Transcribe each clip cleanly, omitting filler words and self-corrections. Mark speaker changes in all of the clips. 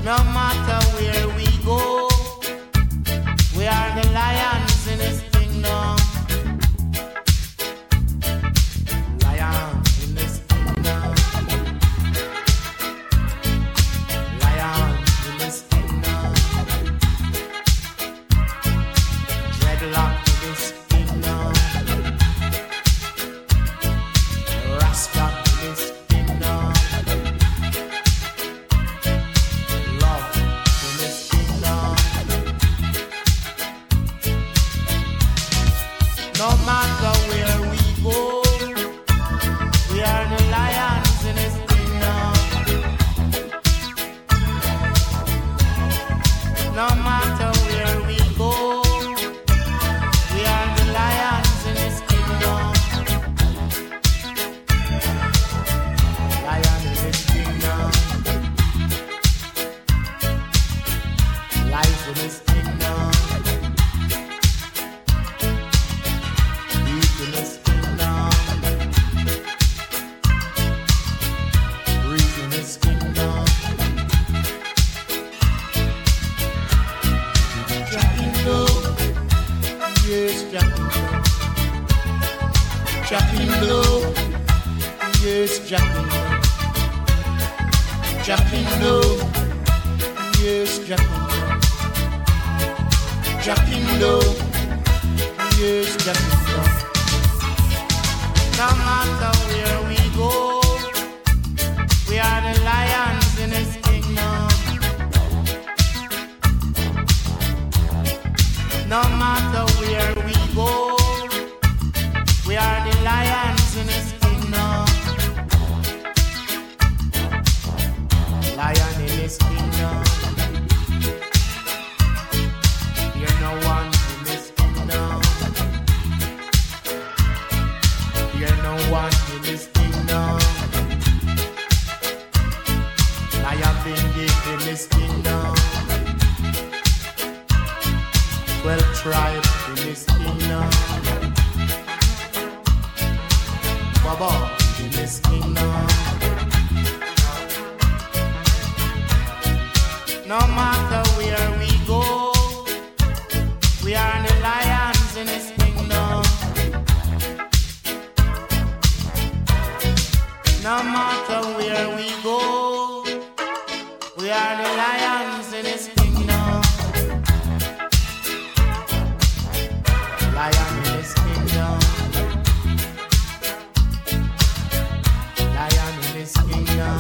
Speaker 1: No matter where we go, we are the lions in His kingdom. Lions in His kingdom. Lions in His kingdom. Dreadlock in His kingdom. Rasta in His kingdom. Love in His kingdom. No matter where we go, we are the lions in His kingdom. No matter where we go, we are the lions in His kingdom. Lion in His kingdom. Life in His kingdom. Deep in His kingdom. Breathe in His kingdom. Jackino, yes, Jackino. Jackino, yes, Jackino. Jackino, yes, Jackino. Jackino, yes, Jackino. No matter where we go, we are the lions in His kingdom. No matter where we go, we are the lions in His kingdom. Lion in His kingdom. Fear no one in His kingdom. Fear no one in His kingdom. Lion been given His kingdom. 12 tribes in His kingdom. Baba in His kingdom. No matter where we go, we are the lions in His kingdom. No matter where we go, we are the lions in His kingdom. Lion in His kingdom. Lion in His kingdom.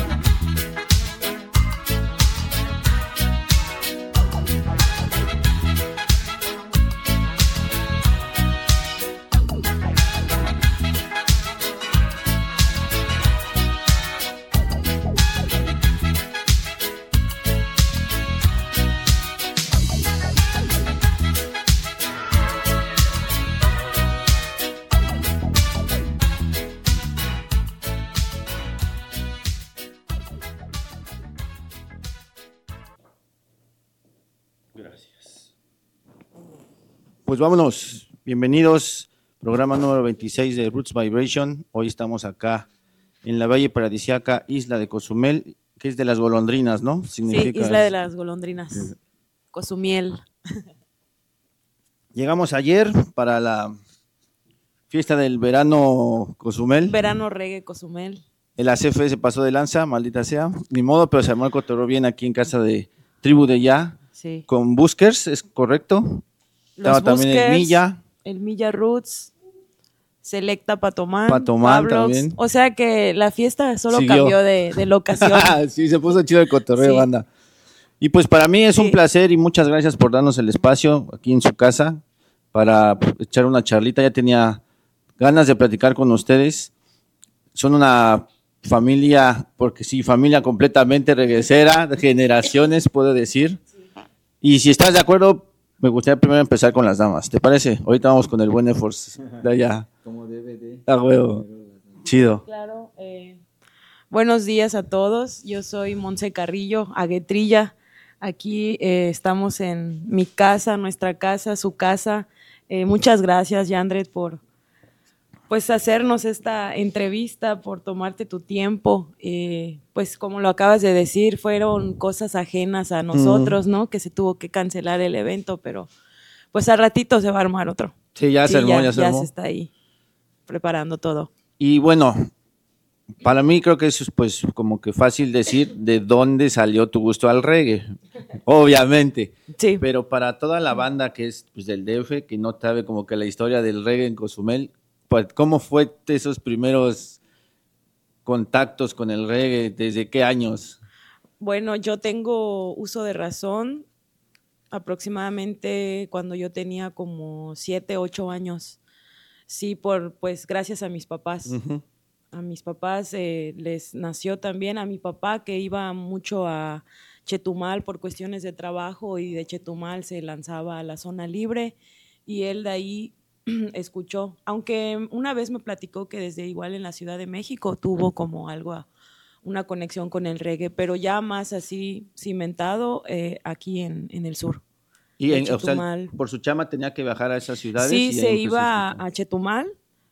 Speaker 2: Gracias. Pues vámonos, bienvenidos, programa número 26 de Roots Vibration. Hoy estamos acá en la valle paradisíaca Isla de Cozumel, que es de las golondrinas, ¿no?
Speaker 3: Significa... Sí, Isla de las golondrinas, Cozumiel.
Speaker 2: Llegamos ayer para la fiesta del verano Cozumel.
Speaker 3: Verano reggae Cozumel.
Speaker 2: El ACF se pasó de lanza, maldita sea, ni modo, pero se armó el cotorreo bien aquí en casa de Tribu de Ya. Sí. Con Buskers, ¿es correcto? Estaba también
Speaker 3: el Milla Roots, Selecta Patomán
Speaker 2: Pablox, también.
Speaker 3: O sea que la fiesta solo cambió de locación.
Speaker 2: Sí, se puso chido el cotorreo, sí. Banda. Y pues para mí es un placer y muchas gracias por darnos el espacio aquí en su casa para echar una charlita. Ya tenía ganas de platicar con ustedes. Son una familia, porque sí, familia completamente reguecera, de generaciones, puedo decir. Y si estás de acuerdo, me gustaría primero empezar con las damas. ¿Te parece? Ahorita vamos con el buen Efforts de allá.
Speaker 4: Como DVD.
Speaker 2: Ah, huevo. Chido.
Speaker 3: Claro. Buenos días a todos. Yo soy Monse Carrillo, Aguetrilla. Aquí estamos en mi casa, nuestra casa, su casa. Muchas gracias, Yandret, por pues hacernos esta entrevista, por tomarte tu tiempo. Pues como lo acabas de decir, fueron cosas ajenas a nosotros, ¿no? Que se tuvo que cancelar el evento, pero pues al ratito se va a armar otro.
Speaker 2: Sí, ya se armó, ya se armó.
Speaker 3: Ya se está ahí preparando todo.
Speaker 2: Y bueno, para mí creo que eso es pues como que fácil decir de dónde salió tu gusto al reggae, obviamente.
Speaker 3: Sí.
Speaker 2: Pero para toda la banda que es pues, del DF, que no sabe como que la historia del reggae en Cozumel, pues, ¿cómo fue esos primeros contactos con el reggae? ¿Desde qué años?
Speaker 3: Bueno, yo tengo uso de razón aproximadamente cuando yo tenía como 7, 8 años. Sí, pues gracias a mis papás. Uh-huh. A mis papás les nació también, a mi papá que iba mucho a Chetumal por cuestiones de trabajo y de Chetumal se lanzaba a la zona libre y él de ahí escuchó, aunque una vez me platicó que desde igual en la Ciudad de México tuvo como algo, una conexión con el reggae, pero ya más así cimentado aquí en el sur.
Speaker 2: Y o sea, por su chama tenía que viajar a esas ciudades.
Speaker 3: Sí, se iba a Chetumal,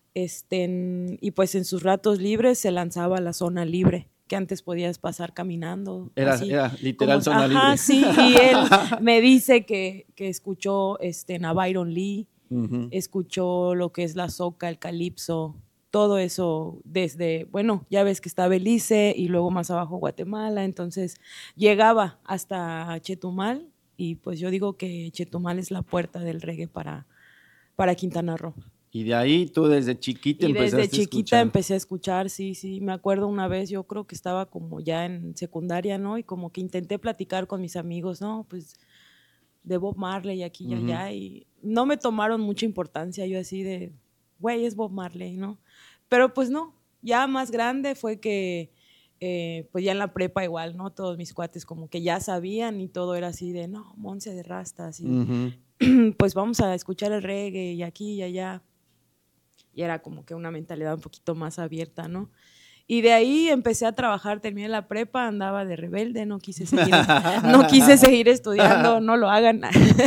Speaker 3: y pues en sus ratos libres se lanzaba a la zona libre, que antes podías pasar caminando.
Speaker 2: Era literal zona libre.
Speaker 3: Ajá, sí, y él me dice que escuchó a Byron Lee, uh-huh. Escuchó lo que es la soca, el calipso, todo eso desde, bueno, ya ves que está Belice y luego más abajo Guatemala, entonces llegaba hasta Chetumal y pues yo digo que Chetumal es la puerta del reggae para Quintana Roo.
Speaker 2: Y de ahí tú desde chiquita empezaste a escuchar.
Speaker 3: Desde chiquita empecé a escuchar, sí. Me acuerdo una vez, yo creo que estaba como ya en secundaria, ¿no? Y como que intenté platicar con mis amigos, ¿no? Pues de Bob Marley aquí y allá. Uh-huh. Y no me tomaron mucha importancia. Yo así de, güey, es Bob Marley, ¿no? Pero pues no. Ya más grande fue que, pues ya en la prepa igual, ¿no? Todos mis cuates como que ya sabían y todo era así de, no, Monse de Rastas. Y uh-huh. Pues vamos a escuchar el reggae y aquí y allá. Y era como que una mentalidad un poquito más abierta, ¿no? Y de ahí empecé a trabajar, terminé la prepa, andaba de rebelde, no quise seguir estudiando, no lo hagan.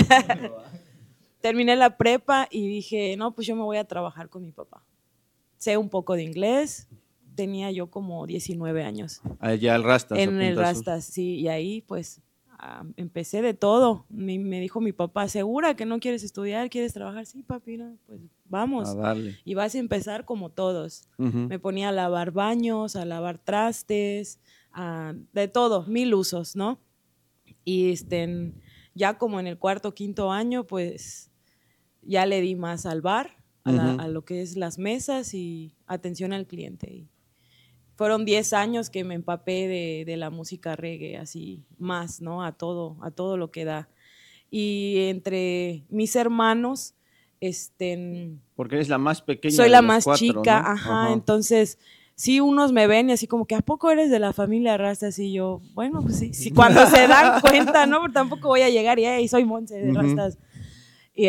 Speaker 3: Terminé la prepa y dije, no, pues yo me voy a trabajar con mi papá. Sé un poco de inglés, tenía yo como 19 años.
Speaker 2: Allá el Rastas.
Speaker 3: En el Rastas, sí, y ahí pues empecé de todo. Me dijo mi papá, ¿segura que no quieres estudiar? ¿Quieres trabajar? Sí, papi, no, pues vamos.
Speaker 2: A darle.
Speaker 3: Y vas a empezar como todos.
Speaker 2: Uh-huh.
Speaker 3: Me ponía a lavar baños, a lavar trastes, de todo, 1000 usos, ¿no? Y ya como en el 4º, 5º año, pues ya le di más al bar, a lo que es las mesas y atención al cliente. Y fueron 10 años que me empapé de la música reggae, así más, ¿no? A todo lo que da. Y entre mis hermanos,
Speaker 2: porque eres la más pequeña.
Speaker 3: Soy
Speaker 2: de
Speaker 3: la
Speaker 2: los
Speaker 3: más
Speaker 2: 4,
Speaker 3: chica,
Speaker 2: ¿no?
Speaker 3: ajá, entonces sí, unos me ven y así como que ¿a poco eres de la familia Rastas? Y yo, bueno, pues sí, cuando se dan cuenta, ¿no? Porque tampoco voy a llegar y hey, soy Monse de Rastas. Y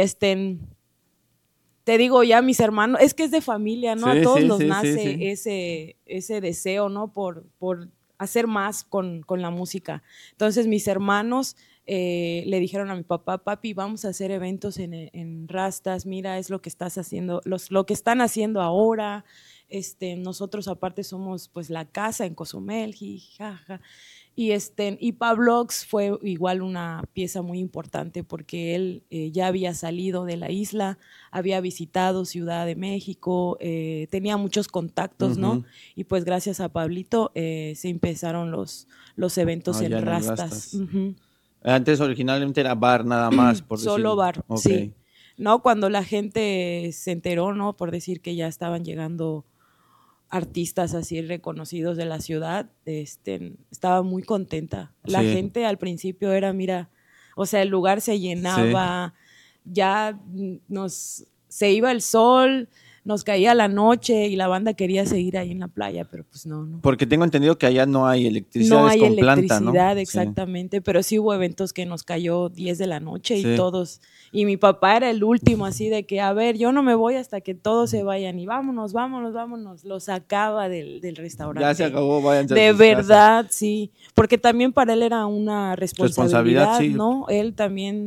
Speaker 3: te digo ya mis hermanos, es que es de familia, ¿no?
Speaker 2: Sí,
Speaker 3: a todos
Speaker 2: sí,
Speaker 3: nos
Speaker 2: sí,
Speaker 3: nace
Speaker 2: sí.
Speaker 3: ese deseo, ¿no? Por hacer más con la música. Entonces mis hermanos le dijeron a mi papá, papi, vamos a hacer eventos en Rastas, mira, es lo que estás haciendo, lo que están haciendo ahora. Nosotros aparte somos pues la casa en Cozumel, jaja. Y Pablox fue igual una pieza muy importante porque él ya había salido de la isla, había visitado Ciudad de México, tenía muchos contactos, ¿no? Y pues gracias a Pablito se empezaron los eventos en Rastas.
Speaker 2: Antes originalmente era bar nada más, por
Speaker 3: solo
Speaker 2: decirlo.
Speaker 3: Bar,
Speaker 2: Okay.
Speaker 3: Sí. No, cuando la gente se enteró, ¿no? Por decir que ya estaban llegando artistas así reconocidos de la ciudad, estaba muy contenta. La gente al principio era, mira, o sea, el lugar se llenaba, ya se iba el sol, nos caía la noche y la banda quería seguir ahí en la playa, pero pues no.
Speaker 2: Porque tengo entendido que allá no hay electricidad,
Speaker 3: no hay
Speaker 2: con
Speaker 3: electricidad,
Speaker 2: planta, ¿no?
Speaker 3: Exactamente, pero sí hubo eventos que nos cayó 10 de la noche y todos, y mi papá era el último así de que, a ver, yo no me voy hasta que todos se vayan y vámonos, lo sacaba del restaurante.
Speaker 2: Ya se acabó, váyanse
Speaker 3: de
Speaker 2: a sus
Speaker 3: verdad,
Speaker 2: casas.
Speaker 3: Sí, porque también para él era una responsabilidad,
Speaker 2: sí.
Speaker 3: ¿no? Él también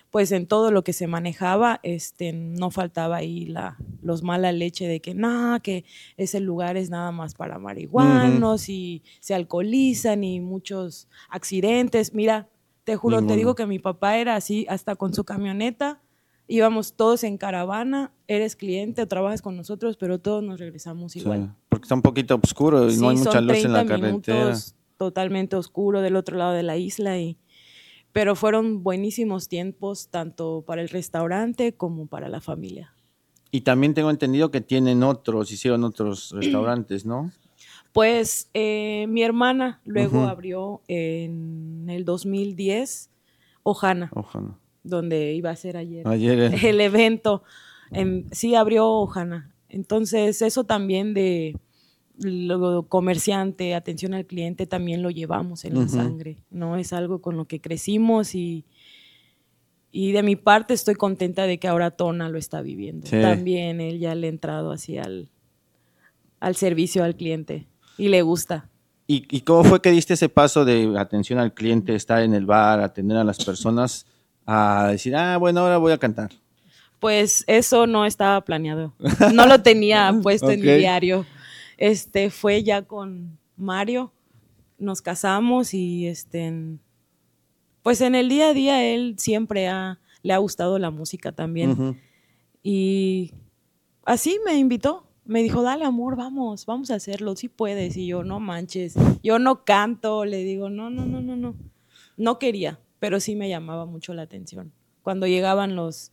Speaker 3: pues en todo lo que se manejaba, no faltaba ahí los mala leche de que no, que ese lugar es nada más para marihuanos y se alcoholizan y muchos accidentes. Mira, te juro, te digo que mi papá era así, hasta con su camioneta, íbamos todos en caravana, eres cliente o trabajas con nosotros, pero todos nos regresamos igual.
Speaker 2: Sí, porque está un poquito oscuro y no hay mucha luz en la carretera.
Speaker 3: Totalmente oscuro del otro lado de la isla, pero fueron buenísimos tiempos tanto para el restaurante como para la familia.
Speaker 2: Y también tengo entendido que hicieron otros restaurantes, ¿no?
Speaker 3: Pues mi hermana luego abrió en el 2010 Ohana, donde iba a ser ayer el evento. Sí abrió Ohana. Entonces eso también de lo comerciante, atención al cliente, también lo llevamos en la sangre, ¿no? Es algo con lo que crecimos y de mi parte estoy contenta de que ahora Tona lo está viviendo. Sí. También él ya le ha entrado así al servicio al cliente y le gusta.
Speaker 2: ¿Y cómo fue que diste ese paso de atención al cliente, estar en el bar, atender a las personas, a decir, bueno, ahora voy a cantar?
Speaker 3: Pues eso no estaba planeado. No lo tenía puesto en mi diario. Fue ya con Mario, nos casamos y pues en el día a día él siempre le ha gustado la música también. Y así me invitó. Me dijo, dale amor, vamos a hacerlo, sí puedes. Y yo, no manches, yo no canto. Le digo, no. No quería, pero sí me llamaba mucho la atención. Cuando llegaban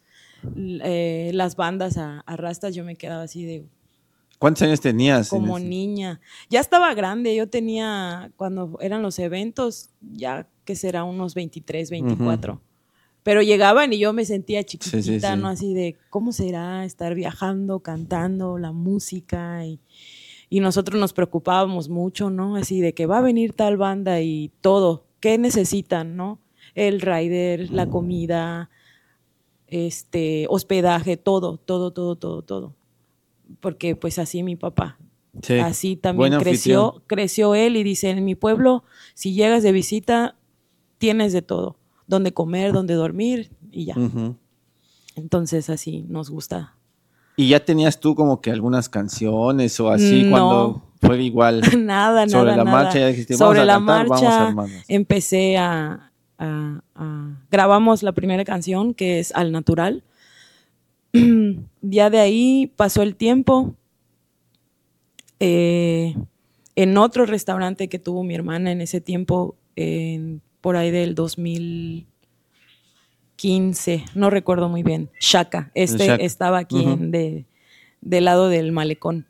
Speaker 3: las bandas a Rastas, yo me quedaba así de...
Speaker 2: ¿Cuántos años tenías?
Speaker 3: Como niña. Ya estaba grande, yo tenía, cuando eran los eventos, ya que será unos 23, 24. Pero llegaban y yo me sentía chiquitita, sí. ¿No? Así de, ¿cómo será estar viajando, cantando, la música? Y nosotros nos preocupábamos mucho, ¿no? Así de que va a venir tal banda y todo. ¿Qué necesitan, no? El rider, la comida, hospedaje, todo. Porque pues así mi papá. Sí. Así también creció él y dice, en mi pueblo, si llegas de visita, tienes de todo. Donde comer, donde dormir y ya. Entonces así nos gusta.
Speaker 2: ¿Y ya tenías tú como que algunas canciones o así cuando fue igual?
Speaker 3: Nada.
Speaker 2: Sobre la marcha ya dijiste,
Speaker 3: sobre la
Speaker 2: cantar,
Speaker 3: marcha empecé grabamos la primera canción que es Al Natural. Ya de ahí pasó el tiempo. En otro restaurante que tuvo mi hermana en ese tiempo, por ahí del 2015, no recuerdo muy bien, Shaka, estaba aquí del lado del malecón.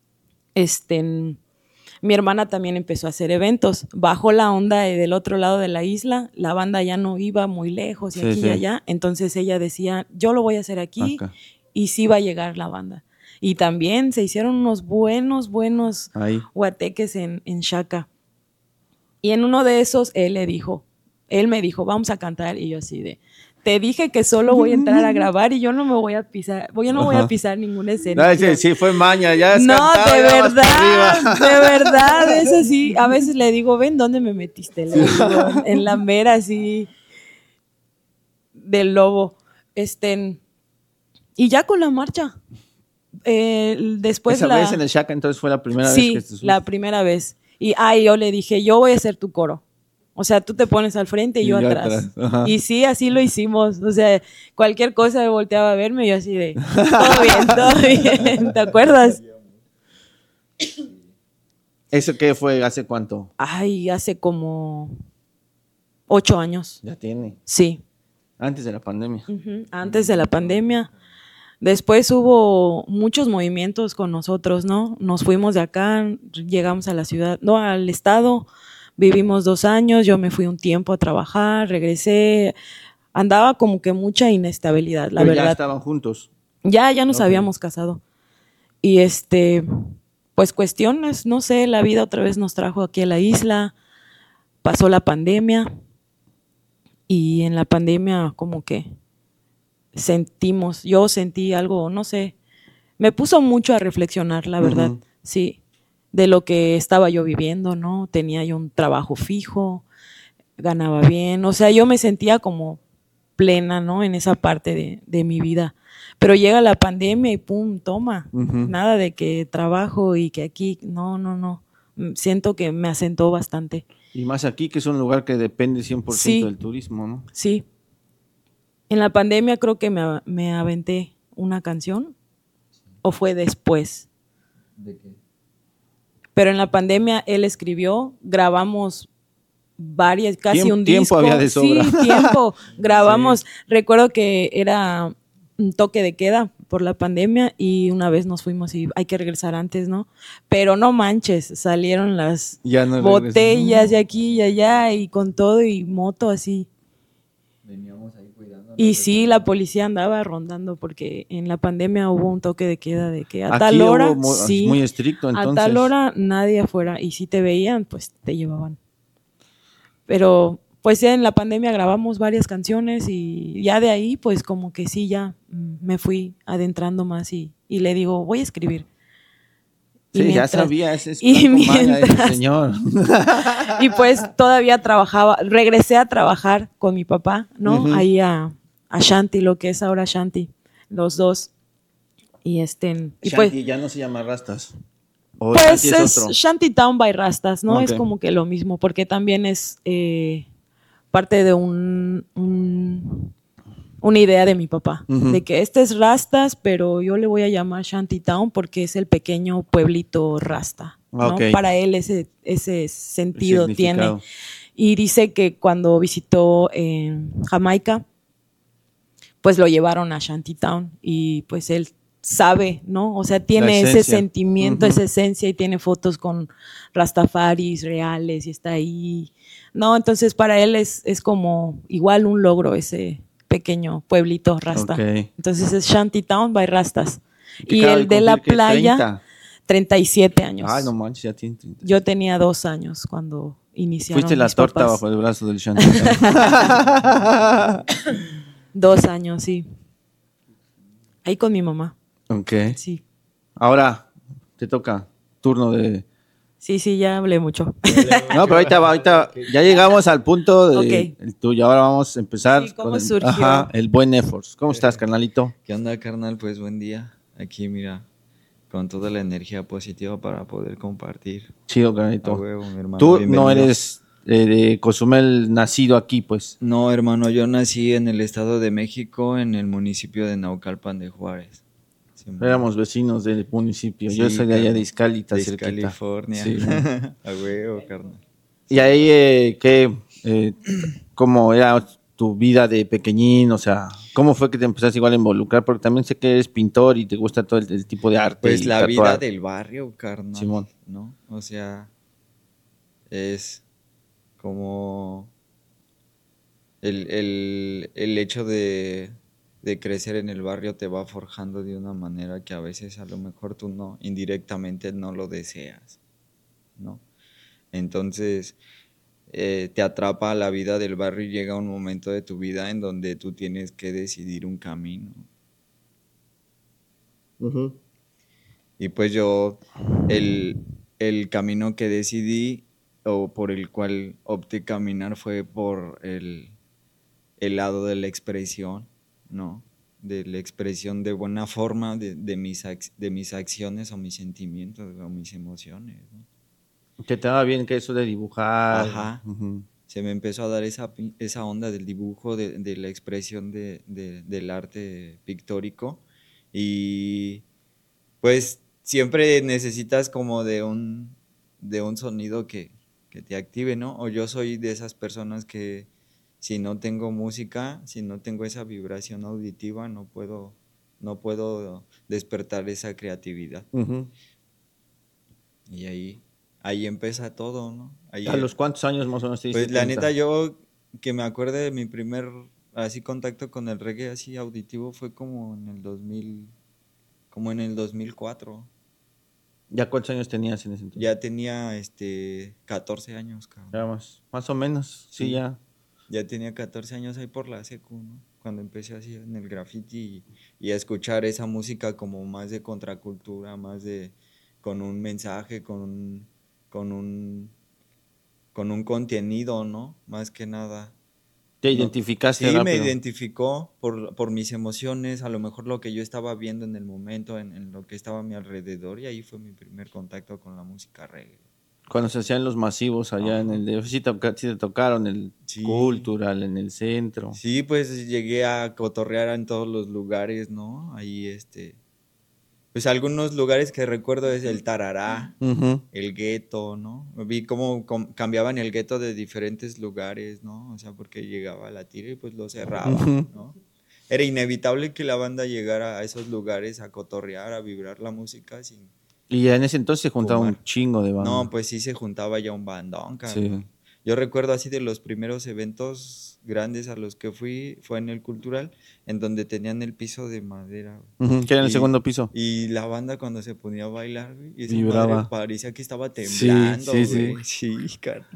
Speaker 3: Mi hermana también empezó a hacer eventos, bajó la onda del otro lado de la isla, la banda ya no iba muy lejos y aquí y allá, entonces ella decía, yo lo voy a hacer aquí y sí va a llegar la banda. Y también se hicieron unos buenos guateques en Shaka. Y en uno de esos él me dijo, vamos a cantar. Y yo así de, te dije que solo voy a entrar a grabar y yo no me voy a pisar, voy a pisar ninguna escena.
Speaker 2: Sí, fue maña, ya es
Speaker 3: no,
Speaker 2: cantado,
Speaker 3: de verdad, eso sí. A veces le digo, ven, ¿dónde me metiste? Le digo, en la mera así del lobo. Y ya con la marcha. Después
Speaker 2: esa vez en el Shaka, entonces fue la primera vez que
Speaker 3: Sí, la primera vez. Y yo le dije, yo voy a hacer tu coro. O sea, tú te pones al frente y yo atrás. Y sí, así lo hicimos. O sea, cualquier cosa me volteaba a verme y yo así de, todo bien. ¿Te acuerdas?
Speaker 2: ¿Eso qué fue? ¿Hace cuánto?
Speaker 3: Hace como 8 años.
Speaker 2: ¿Ya tiene?
Speaker 3: Sí.
Speaker 2: Antes de la pandemia.
Speaker 3: Antes de la pandemia. Después hubo muchos movimientos con nosotros, ¿no? Nos fuimos de acá, llegamos a la ciudad, no, al estado, vivimos 2 años, yo me fui un tiempo a trabajar, regresé, andaba como que mucha inestabilidad, la verdad.
Speaker 2: Ya estaban juntos.
Speaker 3: Ya nos habíamos casado. Y pues cuestiones, no sé, la vida otra vez nos trajo aquí a la isla, pasó la pandemia y en la pandemia como que yo sentí algo, no sé, me puso mucho a reflexionar, la verdad, sí, de lo que estaba yo viviendo, ¿no? Tenía yo un trabajo fijo, ganaba bien, o sea, yo me sentía como plena, ¿no? En esa parte de mi vida. Pero llega la pandemia y pum, toma. Nada de que trabajo y que aquí, no. Siento que me asentó bastante.
Speaker 2: Y más aquí, que es un lugar que depende 100%
Speaker 3: Sí.
Speaker 2: del turismo, ¿no?
Speaker 3: Sí. En la pandemia creo que me aventé una canción, o fue después.
Speaker 2: ¿De qué?
Speaker 3: Pero en la pandemia él escribió, grabamos varias, casi un
Speaker 2: Tiempo
Speaker 3: disco.
Speaker 2: había de sobra.
Speaker 3: Sí, tiempo. Grabamos. Sí. Recuerdo que era un toque de queda por la pandemia y una vez nos fuimos y hay que regresar antes, ¿no? Pero no manches, salieron las botellas de aquí y allá y con todo y moto así.
Speaker 4: Veníamos ahí cuidando.
Speaker 3: Y sí, la policía andaba rondando porque en la pandemia hubo un toque de queda de que a
Speaker 2: Aquí
Speaker 3: tal hora,
Speaker 2: muy estricto, entonces.
Speaker 3: a tal hora nadie afuera y si te veían, pues te llevaban. Pero pues ya en la pandemia grabamos varias canciones y ya de ahí pues como que sí ya me fui adentrando más y le digo, voy a escribir.
Speaker 2: Sí, mientras, ya sabía, ese es
Speaker 3: mientras,
Speaker 2: señor.
Speaker 3: Y pues todavía trabajaba, regresé a trabajar con mi papá, ¿no? Ahí a Shanty, lo que es ahora Shanty, los dos. Y
Speaker 2: Shanty
Speaker 3: pues,
Speaker 2: ya no se llama Rastas.
Speaker 3: Pues es Shanty Town by Rastas, ¿no? Okay. Es como que lo mismo, porque también es parte de una idea de mi papá, de que este es Rastas, pero yo le voy a llamar Shanty Town porque es el pequeño pueblito Rasta, ¿no? Okay. Para él ese sentido tiene. Y dice que cuando visitó Jamaica, pues lo llevaron a Shanty Town y pues él sabe, ¿no? O sea, tiene ese sentimiento, esa esencia y tiene fotos con rastafaris reales y está ahí. No, entonces para él es como igual un logro ese pequeño pueblito Rasta. Okay. Entonces es Shanty Town by Rastas. Y el de la playa, 30. 37 años.
Speaker 2: Ay, no manches, ya tiene 30.
Speaker 3: Yo tenía 2 años cuando iniciaron.
Speaker 2: Fuiste la torta
Speaker 3: papás.
Speaker 2: Bajo el brazo del Shanty Town.
Speaker 3: 2 años, sí. Ahí con mi mamá.
Speaker 2: Ok.
Speaker 3: Sí.
Speaker 2: Ahora te toca turno de...
Speaker 3: Sí, ya hablé mucho.
Speaker 2: No, pero ahorita ya llegamos al punto de el tuyo. Ahora vamos a empezar
Speaker 3: con
Speaker 2: el buen Efforts. ¿Cómo estás, carnalito?
Speaker 4: ¿Qué onda, carnal? Pues buen día. Aquí, mira, con toda la energía positiva para poder compartir.
Speaker 2: Chido, carnalito.
Speaker 4: A huevo, mi hermano.
Speaker 2: Tú no eres de Cozumel, nacido aquí, pues.
Speaker 4: No, hermano, yo nací en el Estado de México, en el municipio de Naucalpan de Juárez.
Speaker 2: Éramos vecinos del municipio. Sí, yo soy de allá de Izcalita, cerquita.
Speaker 4: California.
Speaker 2: Sí.
Speaker 4: A huevo, carnal.
Speaker 2: Y ahí, ¿cómo era tu vida de pequeñín? O sea, ¿cómo fue que te empezaste igual a involucrar? Porque también sé que eres pintor y te gusta todo el tipo de arte.
Speaker 4: Pues la
Speaker 2: tatuar.
Speaker 4: vida del barrio, carnal.
Speaker 2: Simón.
Speaker 4: ¿No? O sea, es como el hecho de crecer en el barrio te va forjando de una manera que a veces a lo mejor tú no, indirectamente no lo deseas, ¿no? Entonces te atrapa la vida del barrio y llega un momento de tu vida en donde tú tienes que decidir un camino. Y pues yo, el camino que decidí o por el cual opté caminar fue por el lado de la expresión, ¿no? De la expresión de buena forma de mis acciones o mis sentimientos o mis emociones, ¿no?
Speaker 2: Que te daba bien que eso de dibujar.
Speaker 4: Ajá. Se me empezó a dar esa onda del dibujo, de la expresión del arte pictórico y pues siempre necesitas como de un sonido que te active, ¿no? O yo soy de esas personas que si no tengo música, si no tengo esa vibración auditiva, no puedo despertar esa creatividad. Y ahí empieza todo, ¿no?
Speaker 2: ¿A los cuántos años más o menos te diste
Speaker 4: Pues la
Speaker 2: cuenta?
Speaker 4: neta, yo que me acuerde de mi primer así contacto con el reggae así auditivo fue como en el 2004.
Speaker 2: ¿Ya cuántos años tenías en ese entonces?
Speaker 4: Ya tenía 14 años, cabrón.
Speaker 2: Ya más o menos, sí, ya.
Speaker 4: Ya tenía 14 años ahí por la secu, ¿no? Cuando empecé así en el graffiti y a escuchar esa música como más de contracultura, más de con un mensaje, con un contenido, ¿no? Más que nada.
Speaker 2: Te identificaste
Speaker 4: Sí, me
Speaker 2: rápido.
Speaker 4: identificó por mis emociones, a lo mejor lo que yo estaba viendo en el momento, en lo que estaba a mi alrededor, y ahí fue mi primer contacto con la música reggae.
Speaker 2: Cuando se hacían los masivos allá en
Speaker 4: Ajá.
Speaker 2: el DF, sí te tocaron el
Speaker 4: Sí.
Speaker 2: Cultural, en el centro.
Speaker 4: Sí, pues llegué a cotorrear en todos los lugares, ¿no? Ahí, pues algunos lugares que recuerdo es el Tarará,
Speaker 2: Ujú.
Speaker 4: el gueto, ¿no? Vi cómo cambiaban el gueto de diferentes lugares, ¿no? O sea, porque llegaba la tira y pues lo cerraba,
Speaker 2: Ujú.
Speaker 4: ¿no? Era inevitable que la banda llegara a esos lugares a cotorrear, a vibrar la música sin
Speaker 2: Y en ese entonces se juntaba
Speaker 4: fumar.
Speaker 2: un chingo de banda.
Speaker 4: No, pues sí se juntaba ya un bandón, carnal.
Speaker 2: Sí.
Speaker 4: Yo recuerdo así de los primeros eventos grandes a los que fui, fue en el Cultural, en donde tenían el piso de madera, güey.
Speaker 2: Ujú, que era en el
Speaker 4: Y-
Speaker 2: segundo piso.
Speaker 4: Y la banda cuando se ponía a bailar, güey, y esa
Speaker 2: Vibraba.
Speaker 4: madre parecía que estaba
Speaker 2: Sí,
Speaker 4: temblando,
Speaker 2: sí, sí.
Speaker 4: güey. Sí, carnal.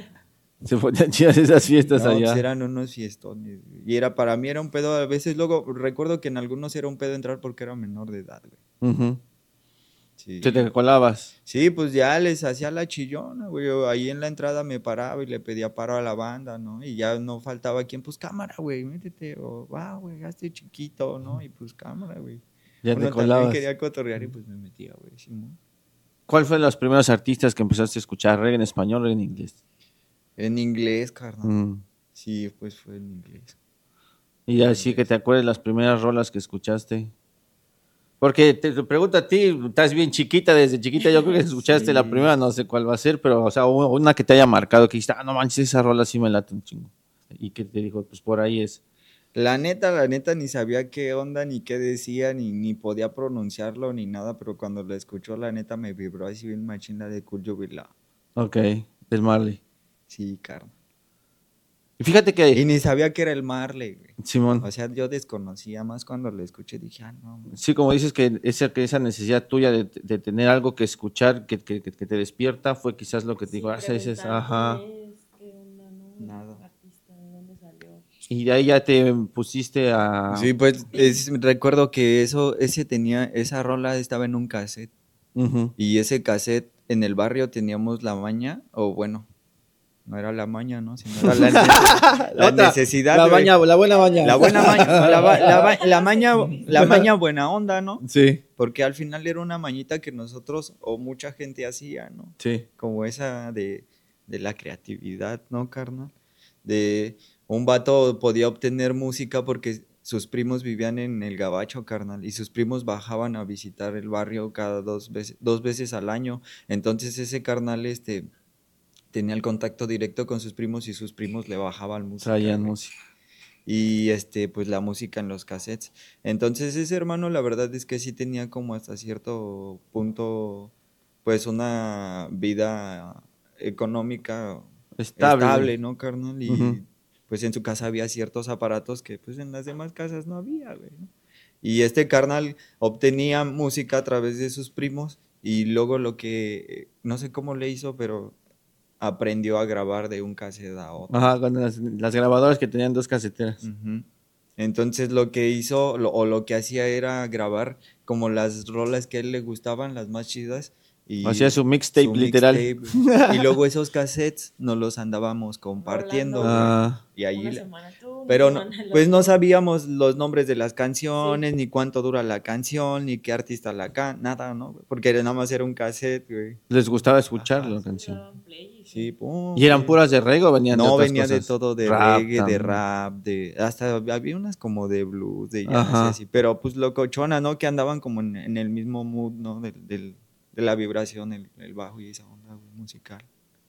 Speaker 2: Se ponían chidas esas fiestas
Speaker 4: No,
Speaker 2: allá.
Speaker 4: pues eran unos fiestones, güey. Y para mí era un pedo, a veces luego recuerdo que en algunos era un pedo entrar porque era menor de edad, güey.
Speaker 2: Ujú.
Speaker 4: Sí.
Speaker 2: Te colabas.
Speaker 4: Sí, pues ya les hacía la chillona, güey. Yo ahí en la entrada me paraba y le pedía paro a la banda, ¿no? Y ya no faltaba quien, pues cámara, güey, métete. O va, güey, ya estoy chiquito, ¿no? Y pues cámara, güey.
Speaker 2: Ya
Speaker 4: Uno
Speaker 2: te colabas.
Speaker 4: también quería cotorrear y pues me metía, güey. Simón.
Speaker 2: ¿Cuál fue los primeros artistas que empezaste a escuchar? ¿Reggae en español o reggae en inglés?
Speaker 4: En inglés, carnal.
Speaker 2: Mm.
Speaker 4: Sí, pues fue en inglés.
Speaker 2: Y así que te acuerdes las primeras rolas que escuchaste. Porque te pregunto a ti, estás bien chiquita, desde chiquita yo creo que escuchaste
Speaker 4: Sí.
Speaker 2: la primera, no sé cuál va a ser, pero o sea, una que te haya marcado, que dijiste, no manches, esa rola sí me late un chingo. Y que te dijo, pues por ahí es.
Speaker 4: La neta, ni sabía qué onda, ni qué decía, ni podía pronunciarlo, ni nada, pero cuando la escuchó, la neta me vibró así bien machín la de Cool You Will Love.
Speaker 2: Ok, del Marley.
Speaker 4: Sí, carnal.
Speaker 2: Y fíjate que,
Speaker 4: Y ni sabía que era el Marley, güey.
Speaker 2: Simón,
Speaker 4: O sea, yo desconocía más cuando lo escuché, dije, no.
Speaker 2: sí, como dices que esa necesidad tuya de tener algo que escuchar, que te despierta, fue quizás lo que te dijo, esa es, ajá.
Speaker 3: ¿Qué onda, no?
Speaker 4: Nada.
Speaker 3: Artista, ¿de dónde salió?
Speaker 2: Y de ahí ya te pusiste a...
Speaker 4: Sí, pues recuerdo que esa rola estaba en un cassette.
Speaker 2: Ujú.
Speaker 4: Y ese cassette en el barrio teníamos la maña, o bueno, no era la maña, ¿no? Sino era la
Speaker 2: Otra,
Speaker 4: necesidad.
Speaker 2: la
Speaker 4: güey.
Speaker 2: buena maña.
Speaker 4: La buena maña, la maña buena onda, ¿no?
Speaker 2: Sí,
Speaker 4: Porque al final era una mañita que nosotros o mucha gente hacía, ¿no?
Speaker 2: sí.
Speaker 4: Como esa de la creatividad, ¿no, carnal? De un vato podía obtener música porque sus primos vivían en el Gabacho, carnal, y sus primos bajaban a visitar el barrio cada 2 veces al año. Entonces ese carnal, tenía el contacto directo con sus primos y sus primos le bajaban música.
Speaker 2: Traían
Speaker 4: güey.
Speaker 2: música.
Speaker 4: Y pues la música en los cassettes. Entonces ese hermano la verdad es que sí tenía como hasta cierto punto pues una vida económica estable, ¿no, carnal? Y
Speaker 2: Ujú.
Speaker 4: pues en su casa había ciertos aparatos que pues en las demás casas no había, güey, ¿no? Y este carnal obtenía música a través de sus primos y luego no sé cómo le hizo, pero aprendió a grabar de un cassette a otro.
Speaker 2: Ajá, con las grabadoras que tenían dos caseteras.
Speaker 4: Ujú. Entonces lo que hizo lo que hacía era grabar como las rolas que a él le gustaban, las más chidas. Y
Speaker 2: Hacía su mixtape, literal.
Speaker 4: mixtape. Y luego esos cassettes nos los andábamos compartiendo, güey.
Speaker 2: Ah.
Speaker 4: Y ahí,
Speaker 3: Una semana tú, una
Speaker 4: pero no,
Speaker 3: semana el
Speaker 4: pues no
Speaker 3: otro.
Speaker 4: sabíamos los nombres de las canciones, ni cuánto dura la canción, ni qué artista la canta, nada, ¿no? Porque nada más era un cassette, güey.
Speaker 2: Les gustaba escuchar
Speaker 4: Ajá.
Speaker 2: la canción.
Speaker 3: Daban play y
Speaker 4: Sí, pum.
Speaker 2: ¿Y eran puras de reggae o venían de
Speaker 4: No,
Speaker 2: otras
Speaker 4: venía de
Speaker 2: cosas?
Speaker 4: todo, de
Speaker 2: Rap
Speaker 4: reggae, de
Speaker 2: también.
Speaker 4: rap, hasta había unas como de blues, de jazz,
Speaker 2: Ajá.
Speaker 4: y así, pero pues locochona, ¿no? Que andaban como en el mismo mood, ¿no? De la vibración, el bajo y esa onda, güey, musical.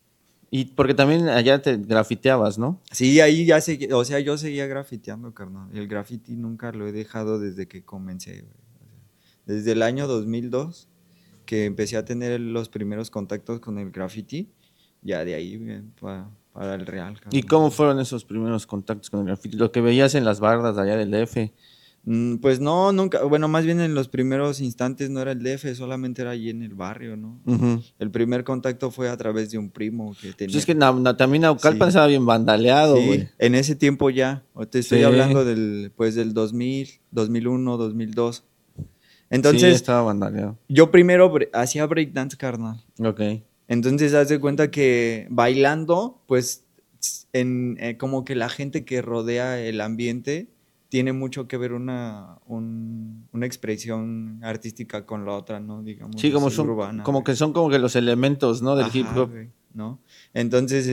Speaker 2: Y porque también allá te grafiteabas, ¿no?
Speaker 4: Sí, ahí ya seguía, o sea, yo seguía grafiteando, carnal. El graffiti nunca lo he dejado desde que comencé, güey. O sea, desde el año 2002, que empecé a tener los primeros contactos con el graffiti, ya de ahí, güey, para el real, carnal.
Speaker 2: ¿Y cómo fueron esos primeros contactos con el graffiti? Lo que veías en las bardas allá del DF.
Speaker 4: Pues no, nunca, bueno, más bien en los primeros instantes no era el DF, solamente era allí en el barrio, ¿no?
Speaker 2: Ujú.
Speaker 4: El primer contacto fue a través de un primo que tenía.
Speaker 2: Pues es que también Naucalpan
Speaker 4: Sí.
Speaker 2: estaba bien vandaleado,
Speaker 4: Sí,
Speaker 2: güey.
Speaker 4: en ese tiempo ya, o te estoy
Speaker 2: Sí.
Speaker 4: hablando del 2000, 2001, 2002.
Speaker 2: Sí,
Speaker 4: Entonces,
Speaker 2: estaba vandaleado.
Speaker 4: yo primero hacía breakdance, carnal.
Speaker 2: Ok.
Speaker 4: Entonces, haz de cuenta que bailando, pues como que la gente que rodea el ambiente tiene mucho que ver una expresión artística con la otra, ¿no? Digamos,
Speaker 2: Sí, como
Speaker 4: así,
Speaker 2: son,
Speaker 4: urbana,
Speaker 2: como
Speaker 4: güey.
Speaker 2: que son como que los elementos, ¿no? Del hip
Speaker 4: Ajá,
Speaker 2: hop.
Speaker 4: güey, ¿no? Entonces,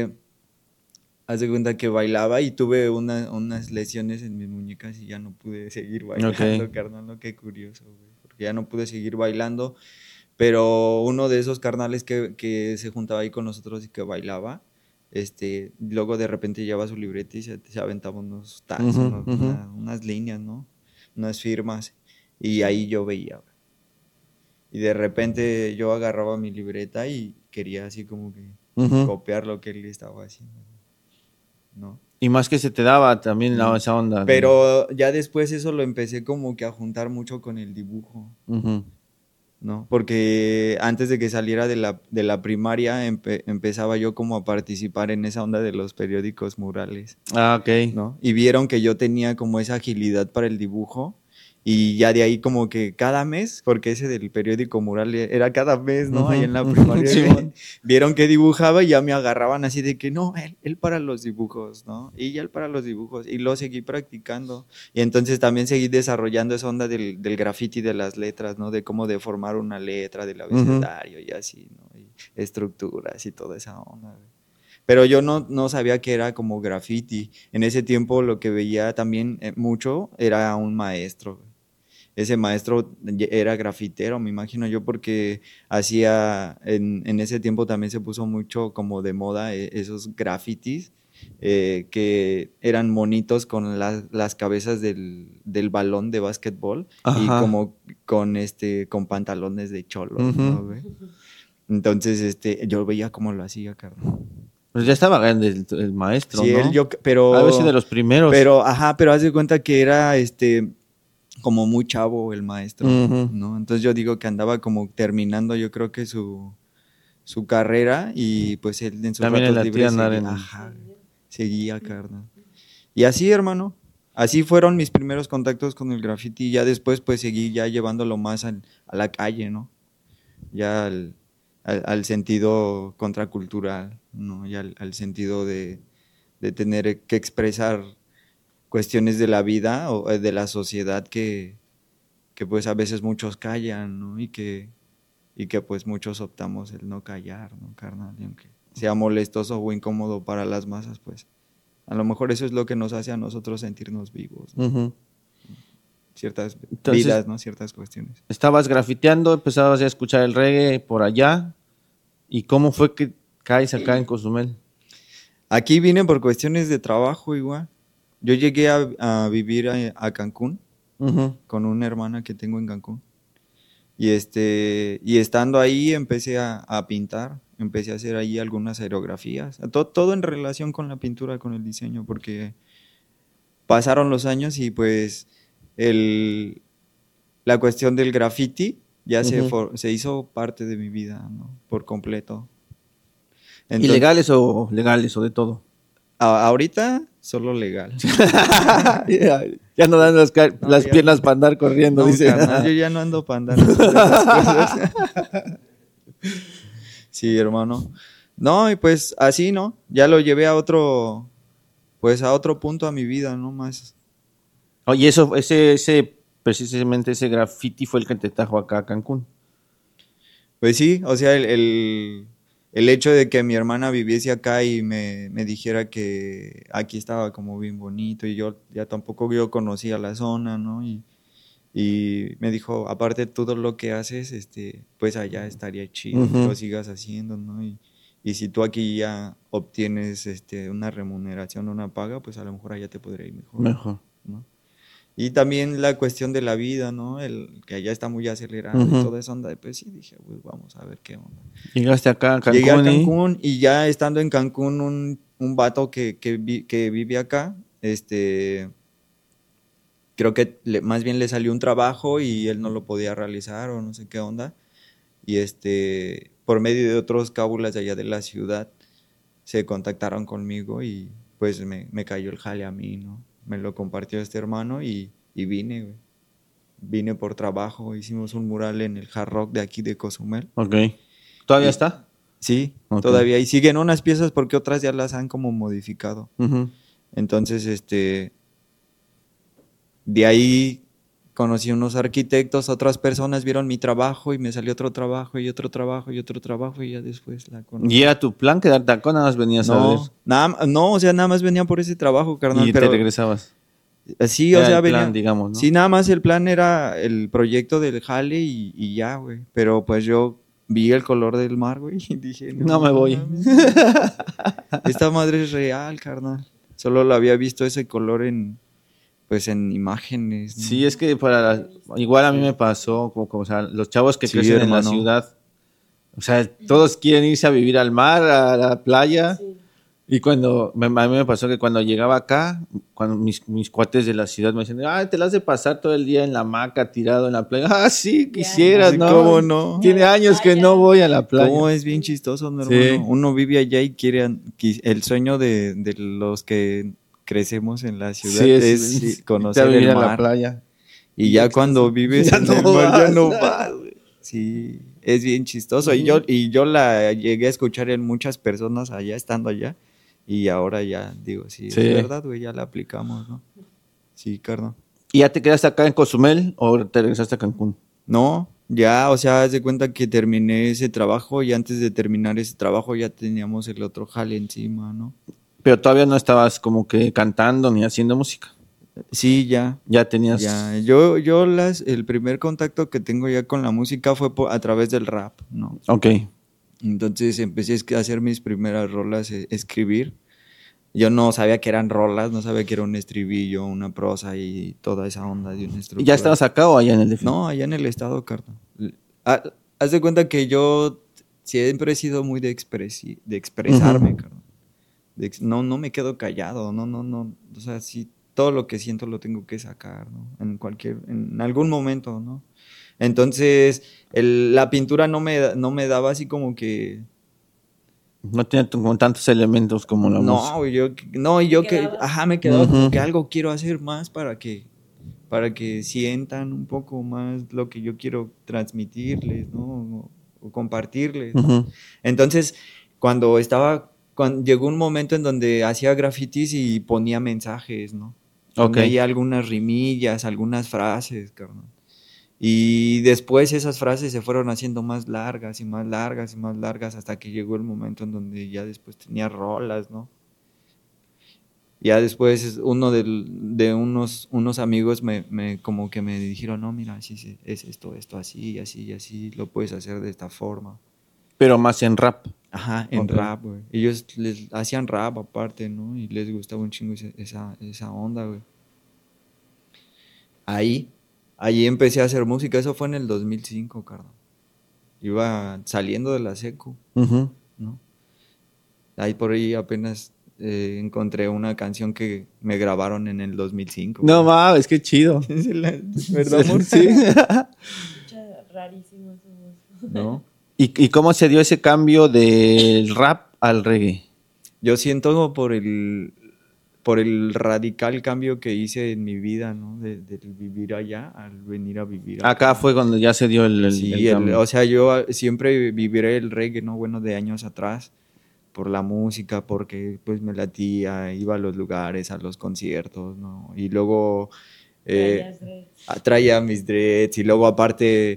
Speaker 4: haz de cuenta que bailaba y tuve unas lesiones en mis muñecas y ya no pude seguir bailando,
Speaker 2: Ok.
Speaker 4: carnal, ¿no? Qué curioso, güey, porque ya no pude seguir bailando, pero uno de esos carnales que se juntaba ahí con nosotros y que bailaba, luego de repente llevaba su libreta y se aventaba unos tags,
Speaker 2: Ujú, ujú.
Speaker 4: unas líneas, ¿no? Unas firmas, y ahí yo veía, güey. Y de repente yo agarraba mi libreta y quería así como que
Speaker 2: Ujú.
Speaker 4: copiar lo que él estaba haciendo, ¿no?
Speaker 2: Y más que se te daba también
Speaker 4: Mm.
Speaker 2: esa onda.
Speaker 4: Pero ya después eso lo empecé como que a juntar mucho con el dibujo,
Speaker 2: Ujú.
Speaker 4: ¿no? Porque antes de que saliera de la primaria empezaba yo como a participar en esa onda de los periódicos murales,
Speaker 2: Ah, ok.
Speaker 4: ¿no? Y vieron que yo tenía como esa agilidad para el dibujo y ya de ahí como que cada mes, porque ese del periódico mural era cada mes, ¿no? Ahí en la
Speaker 2: Ujú.
Speaker 4: primaria, güey.
Speaker 2: Simón.
Speaker 4: Vieron que dibujaba y ya me agarraban así de que no, él para los dibujos, ¿no? Y ya él para los dibujos y lo seguí practicando. Y entonces también seguí desarrollando esa onda del graffiti de las letras, ¿no? De cómo deformar una letra del abecedario y así, ¿no? Y estructuras y toda esa onda, güey. Pero yo no sabía que era como graffiti. En ese tiempo lo que veía también mucho era un maestro. Ese maestro era grafitero, me imagino yo, porque hacía, en ese tiempo también se puso mucho como de moda esos grafitis que eran monitos con las cabezas del balón de básquetbol y
Speaker 2: Ajá.
Speaker 4: como con pantalones de cholos,
Speaker 2: Ujú.
Speaker 4: ¿no, güey? Entonces, yo veía cómo lo hacía, carnal.
Speaker 2: Pues ya estaba grande el maestro,
Speaker 4: Sí, él,
Speaker 2: ¿no?
Speaker 4: yo,
Speaker 2: A ver si de los primeros.
Speaker 4: pero haz de cuenta que era, como muy chavo el maestro,
Speaker 2: Ujú.
Speaker 4: ¿no? Entonces yo digo que andaba como terminando, yo creo que su carrera y pues él en sus
Speaker 2: También en
Speaker 4: ratos
Speaker 2: la tía
Speaker 4: libres
Speaker 2: andar
Speaker 4: seguía,
Speaker 2: en...
Speaker 4: ajá, seguía, carnal. Y así, hermano, así fueron mis primeros contactos con el graffiti y ya después pues seguí ya llevándolo más a la calle, ¿no? Ya al sentido contracultural, ¿no? Ya al sentido de tener que expresar cuestiones de la vida o de la sociedad que pues a veces muchos callan, ¿no? Y que pues muchos optamos el no callar, ¿no, carnal? Y aunque sea molestoso o incómodo para las masas, pues a lo mejor eso es lo que nos hace a nosotros sentirnos vivos, ¿no?
Speaker 2: Ujú.
Speaker 4: Ciertas
Speaker 2: Entonces,
Speaker 4: vidas, ¿no? Ciertas cuestiones.
Speaker 2: estabas grafiteando, empezabas ya a escuchar el reggae por allá. ¿Y cómo fue que caes acá en Cozumel?
Speaker 4: Aquí vine por cuestiones de trabajo igual. Yo llegué a vivir a Cancún
Speaker 2: Ujú.
Speaker 4: con una hermana que tengo en Cancún. Y estando ahí empecé a pintar, empecé a hacer ahí algunas aerografías, todo en relación con la pintura, con el diseño, porque pasaron los años y pues el, la cuestión del graffiti ya
Speaker 2: Ujú.
Speaker 4: se hizo parte de mi vida, ¿no? Por completo. Entonces,
Speaker 2: ¿Ilegales o legales o de todo?
Speaker 4: ahorita solo legal.
Speaker 2: Ya, ya no dan
Speaker 4: No,
Speaker 2: las
Speaker 4: ya
Speaker 2: piernas
Speaker 4: no.
Speaker 2: para andar corriendo,
Speaker 4: No,
Speaker 2: dice.
Speaker 4: carnal, yo ya no ando para andar haciendo esas cosas. Sí, hermano. No, y pues así, ¿no? Ya lo llevé pues a otro punto a mi vida, ¿no? Más.
Speaker 2: Oye, precisamente ese graffiti fue el que te trajo acá a Cancún.
Speaker 4: Pues sí, o sea, el hecho de que mi hermana viviese acá y me dijera que aquí estaba como bien bonito y yo ya tampoco yo conocía la zona, ¿no? Y me dijo, aparte todo lo que haces, pues allá estaría chido que lo
Speaker 2: Ujú.
Speaker 4: sigas haciendo, ¿no? Y si tú aquí ya obtienes una remuneración, una paga, pues a lo mejor allá te podría ir mejor,
Speaker 2: Mejor.
Speaker 4: ¿no? Y también la cuestión de la vida, ¿no? El que allá está muy acelerado y
Speaker 2: Ujú.
Speaker 4: toda esa onda, pues sí, dije, pues vamos a ver qué onda.
Speaker 2: Llegaste acá a
Speaker 4: Llegué a
Speaker 2: Cancún y...
Speaker 4: Cancún y ya estando en Cancún, un vato que vive acá, creo que más bien le salió un trabajo y él no lo podía realizar o no sé qué onda. Y por medio de otros cábulas de allá de la ciudad, se contactaron conmigo y pues me cayó el jale a mí, ¿no? Me lo compartió este hermano y vine, güey. Vine por trabajo, hicimos un mural en el Hard Rock de aquí de Cozumel.
Speaker 2: Ok. ¿Todavía
Speaker 4: Y
Speaker 2: está?
Speaker 4: Sí,
Speaker 2: Ok.
Speaker 4: todavía. Y siguen unas piezas porque otras ya las han como modificado.
Speaker 2: Ujú.
Speaker 4: Entonces, de ahí conocí unos arquitectos, otras personas vieron mi trabajo y me salió otro trabajo y otro trabajo y otro trabajo y ya después la conocí.
Speaker 2: ¿Y era tu plan quedarte acá o nada más venías a ver?
Speaker 4: No, o sea, nada más venía por ese trabajo, carnal,
Speaker 2: Y
Speaker 4: pero
Speaker 2: te regresabas.
Speaker 4: sí, o
Speaker 2: Era
Speaker 4: sea,
Speaker 2: el
Speaker 4: venía.
Speaker 2: plan, digamos, ¿no?
Speaker 4: Sí, nada más el plan era el proyecto del jale y ya, güey. Pero pues yo vi el color del mar, güey, y dije,
Speaker 2: No me voy.
Speaker 4: mames, esta madre es real, carnal. Solo lo había visto ese color pues en imágenes, ¿no?
Speaker 2: Sí, es que igual a mí me pasó, o sea, los chavos que
Speaker 4: Sí,
Speaker 2: crecen en la
Speaker 4: hermano.
Speaker 2: ciudad, o sea, todos quieren irse a vivir al mar, a la playa, y a mí me pasó que cuando llegaba acá, cuando mis cuates de la ciudad me decían, te la has de pasar todo el día en la hamaca, tirado en la playa. Ah, sí, quisieras,
Speaker 4: Sí,
Speaker 2: ¿no?
Speaker 4: ¿cómo no?
Speaker 2: Tiene años que no voy a la playa.
Speaker 4: ¿Cómo es bien chistoso, mi
Speaker 2: Sí.
Speaker 4: hermano? Uno vive allá y quiere, el sueño de los que crecemos en la ciudad
Speaker 2: Sí,
Speaker 4: es
Speaker 2: irte a
Speaker 4: conocer
Speaker 2: vivir
Speaker 4: el
Speaker 2: a la
Speaker 4: mar.
Speaker 2: playa.
Speaker 4: Y ya cuando vives
Speaker 2: Ya
Speaker 4: en
Speaker 2: no
Speaker 4: el mar ya
Speaker 2: vas.
Speaker 4: no vas, güey. Sí, es bien chistoso. Y yo la llegué a escuchar en muchas personas allá, estando allá. Y ahora ya digo, sí,
Speaker 2: Sí.
Speaker 4: es verdad, güey, ya la aplicamos, ¿no? Sí, carnal.
Speaker 2: ¿Y ya te quedaste acá en Cozumel o te regresaste a Cancún?
Speaker 4: No, ya, o sea, haz de cuenta que terminé ese trabajo y antes de terminar ese trabajo ya teníamos el otro jale encima, ¿no?
Speaker 2: Pero todavía no estabas como que cantando ni haciendo música.
Speaker 4: Sí, ya.
Speaker 2: Ya tenías...
Speaker 4: Ya, el primer contacto que tengo ya con la música fue a través del rap, ¿no?
Speaker 2: Ok.
Speaker 4: Entonces empecé a hacer mis primeras rolas, escribir. Yo no sabía que eran rolas, no sabía que era un estribillo, una prosa y toda esa onda de una estructura.
Speaker 2: ¿Y ya estabas acá o allá en el DF?
Speaker 4: No, allá en el estado, carnal. Haz de cuenta que yo siempre he sido muy de expresarme,
Speaker 2: Ujú.
Speaker 4: carnal. No me quedo callado, no. O sea, sí, todo lo que siento lo tengo que sacar, ¿no? En algún momento, ¿no? Entonces, la pintura no me daba así como que...
Speaker 2: No tenía como tantos elementos como la música.
Speaker 4: Me quedaba como
Speaker 2: Ujú.
Speaker 4: que algo quiero hacer más para que sientan un poco más lo que yo quiero transmitirles, ¿no? O compartirles, ¿no?
Speaker 2: Ujú.
Speaker 4: Entonces, cuando llegó un momento en donde hacía grafitis y ponía mensajes, ¿no?
Speaker 2: Ok.
Speaker 4: Ponía ahí algunas rimillas, algunas frases, carnal. Y después esas frases se fueron haciendo más largas y más largas y más largas hasta que llegó el momento en donde ya después tenía rolas, ¿no? Ya después de unos amigos como que me dijeron, no, mira, sí, es esto, así, así, así, lo puedes hacer de esta forma.
Speaker 2: Pero más en rap.
Speaker 4: Ajá, en
Speaker 2: Ok.
Speaker 4: rap, güey. Ellos les hacían rap aparte, ¿no? Y les gustaba un chingo esa onda, güey. Ahí empecé a hacer música, eso fue en el 2005, carnal. Iba saliendo de la secu,
Speaker 2: Ujú.
Speaker 4: ¿no? Ahí por ahí apenas encontré una canción que me grabaron en el 2005.
Speaker 2: No
Speaker 4: güey.
Speaker 2: mames, qué chido.
Speaker 4: ¿Verdad, amor?
Speaker 2: Sí.
Speaker 3: Escucha rarísimo esa voz.
Speaker 4: ¿No?
Speaker 2: ¿Y cómo se dio ese cambio del rap al reggae?
Speaker 4: Yo siento por el radical cambio que hice en mi vida, ¿no? Del vivir allá al venir a vivir acá.
Speaker 2: Acá fue cuando ya se dio el
Speaker 4: Sí,
Speaker 2: cambio.
Speaker 4: o sea, yo siempre viviré el reggae, ¿no? Bueno, de años atrás, por la música, porque pues me latía, iba a los lugares, a los conciertos, ¿no? Y luego traía mis dreads y luego aparte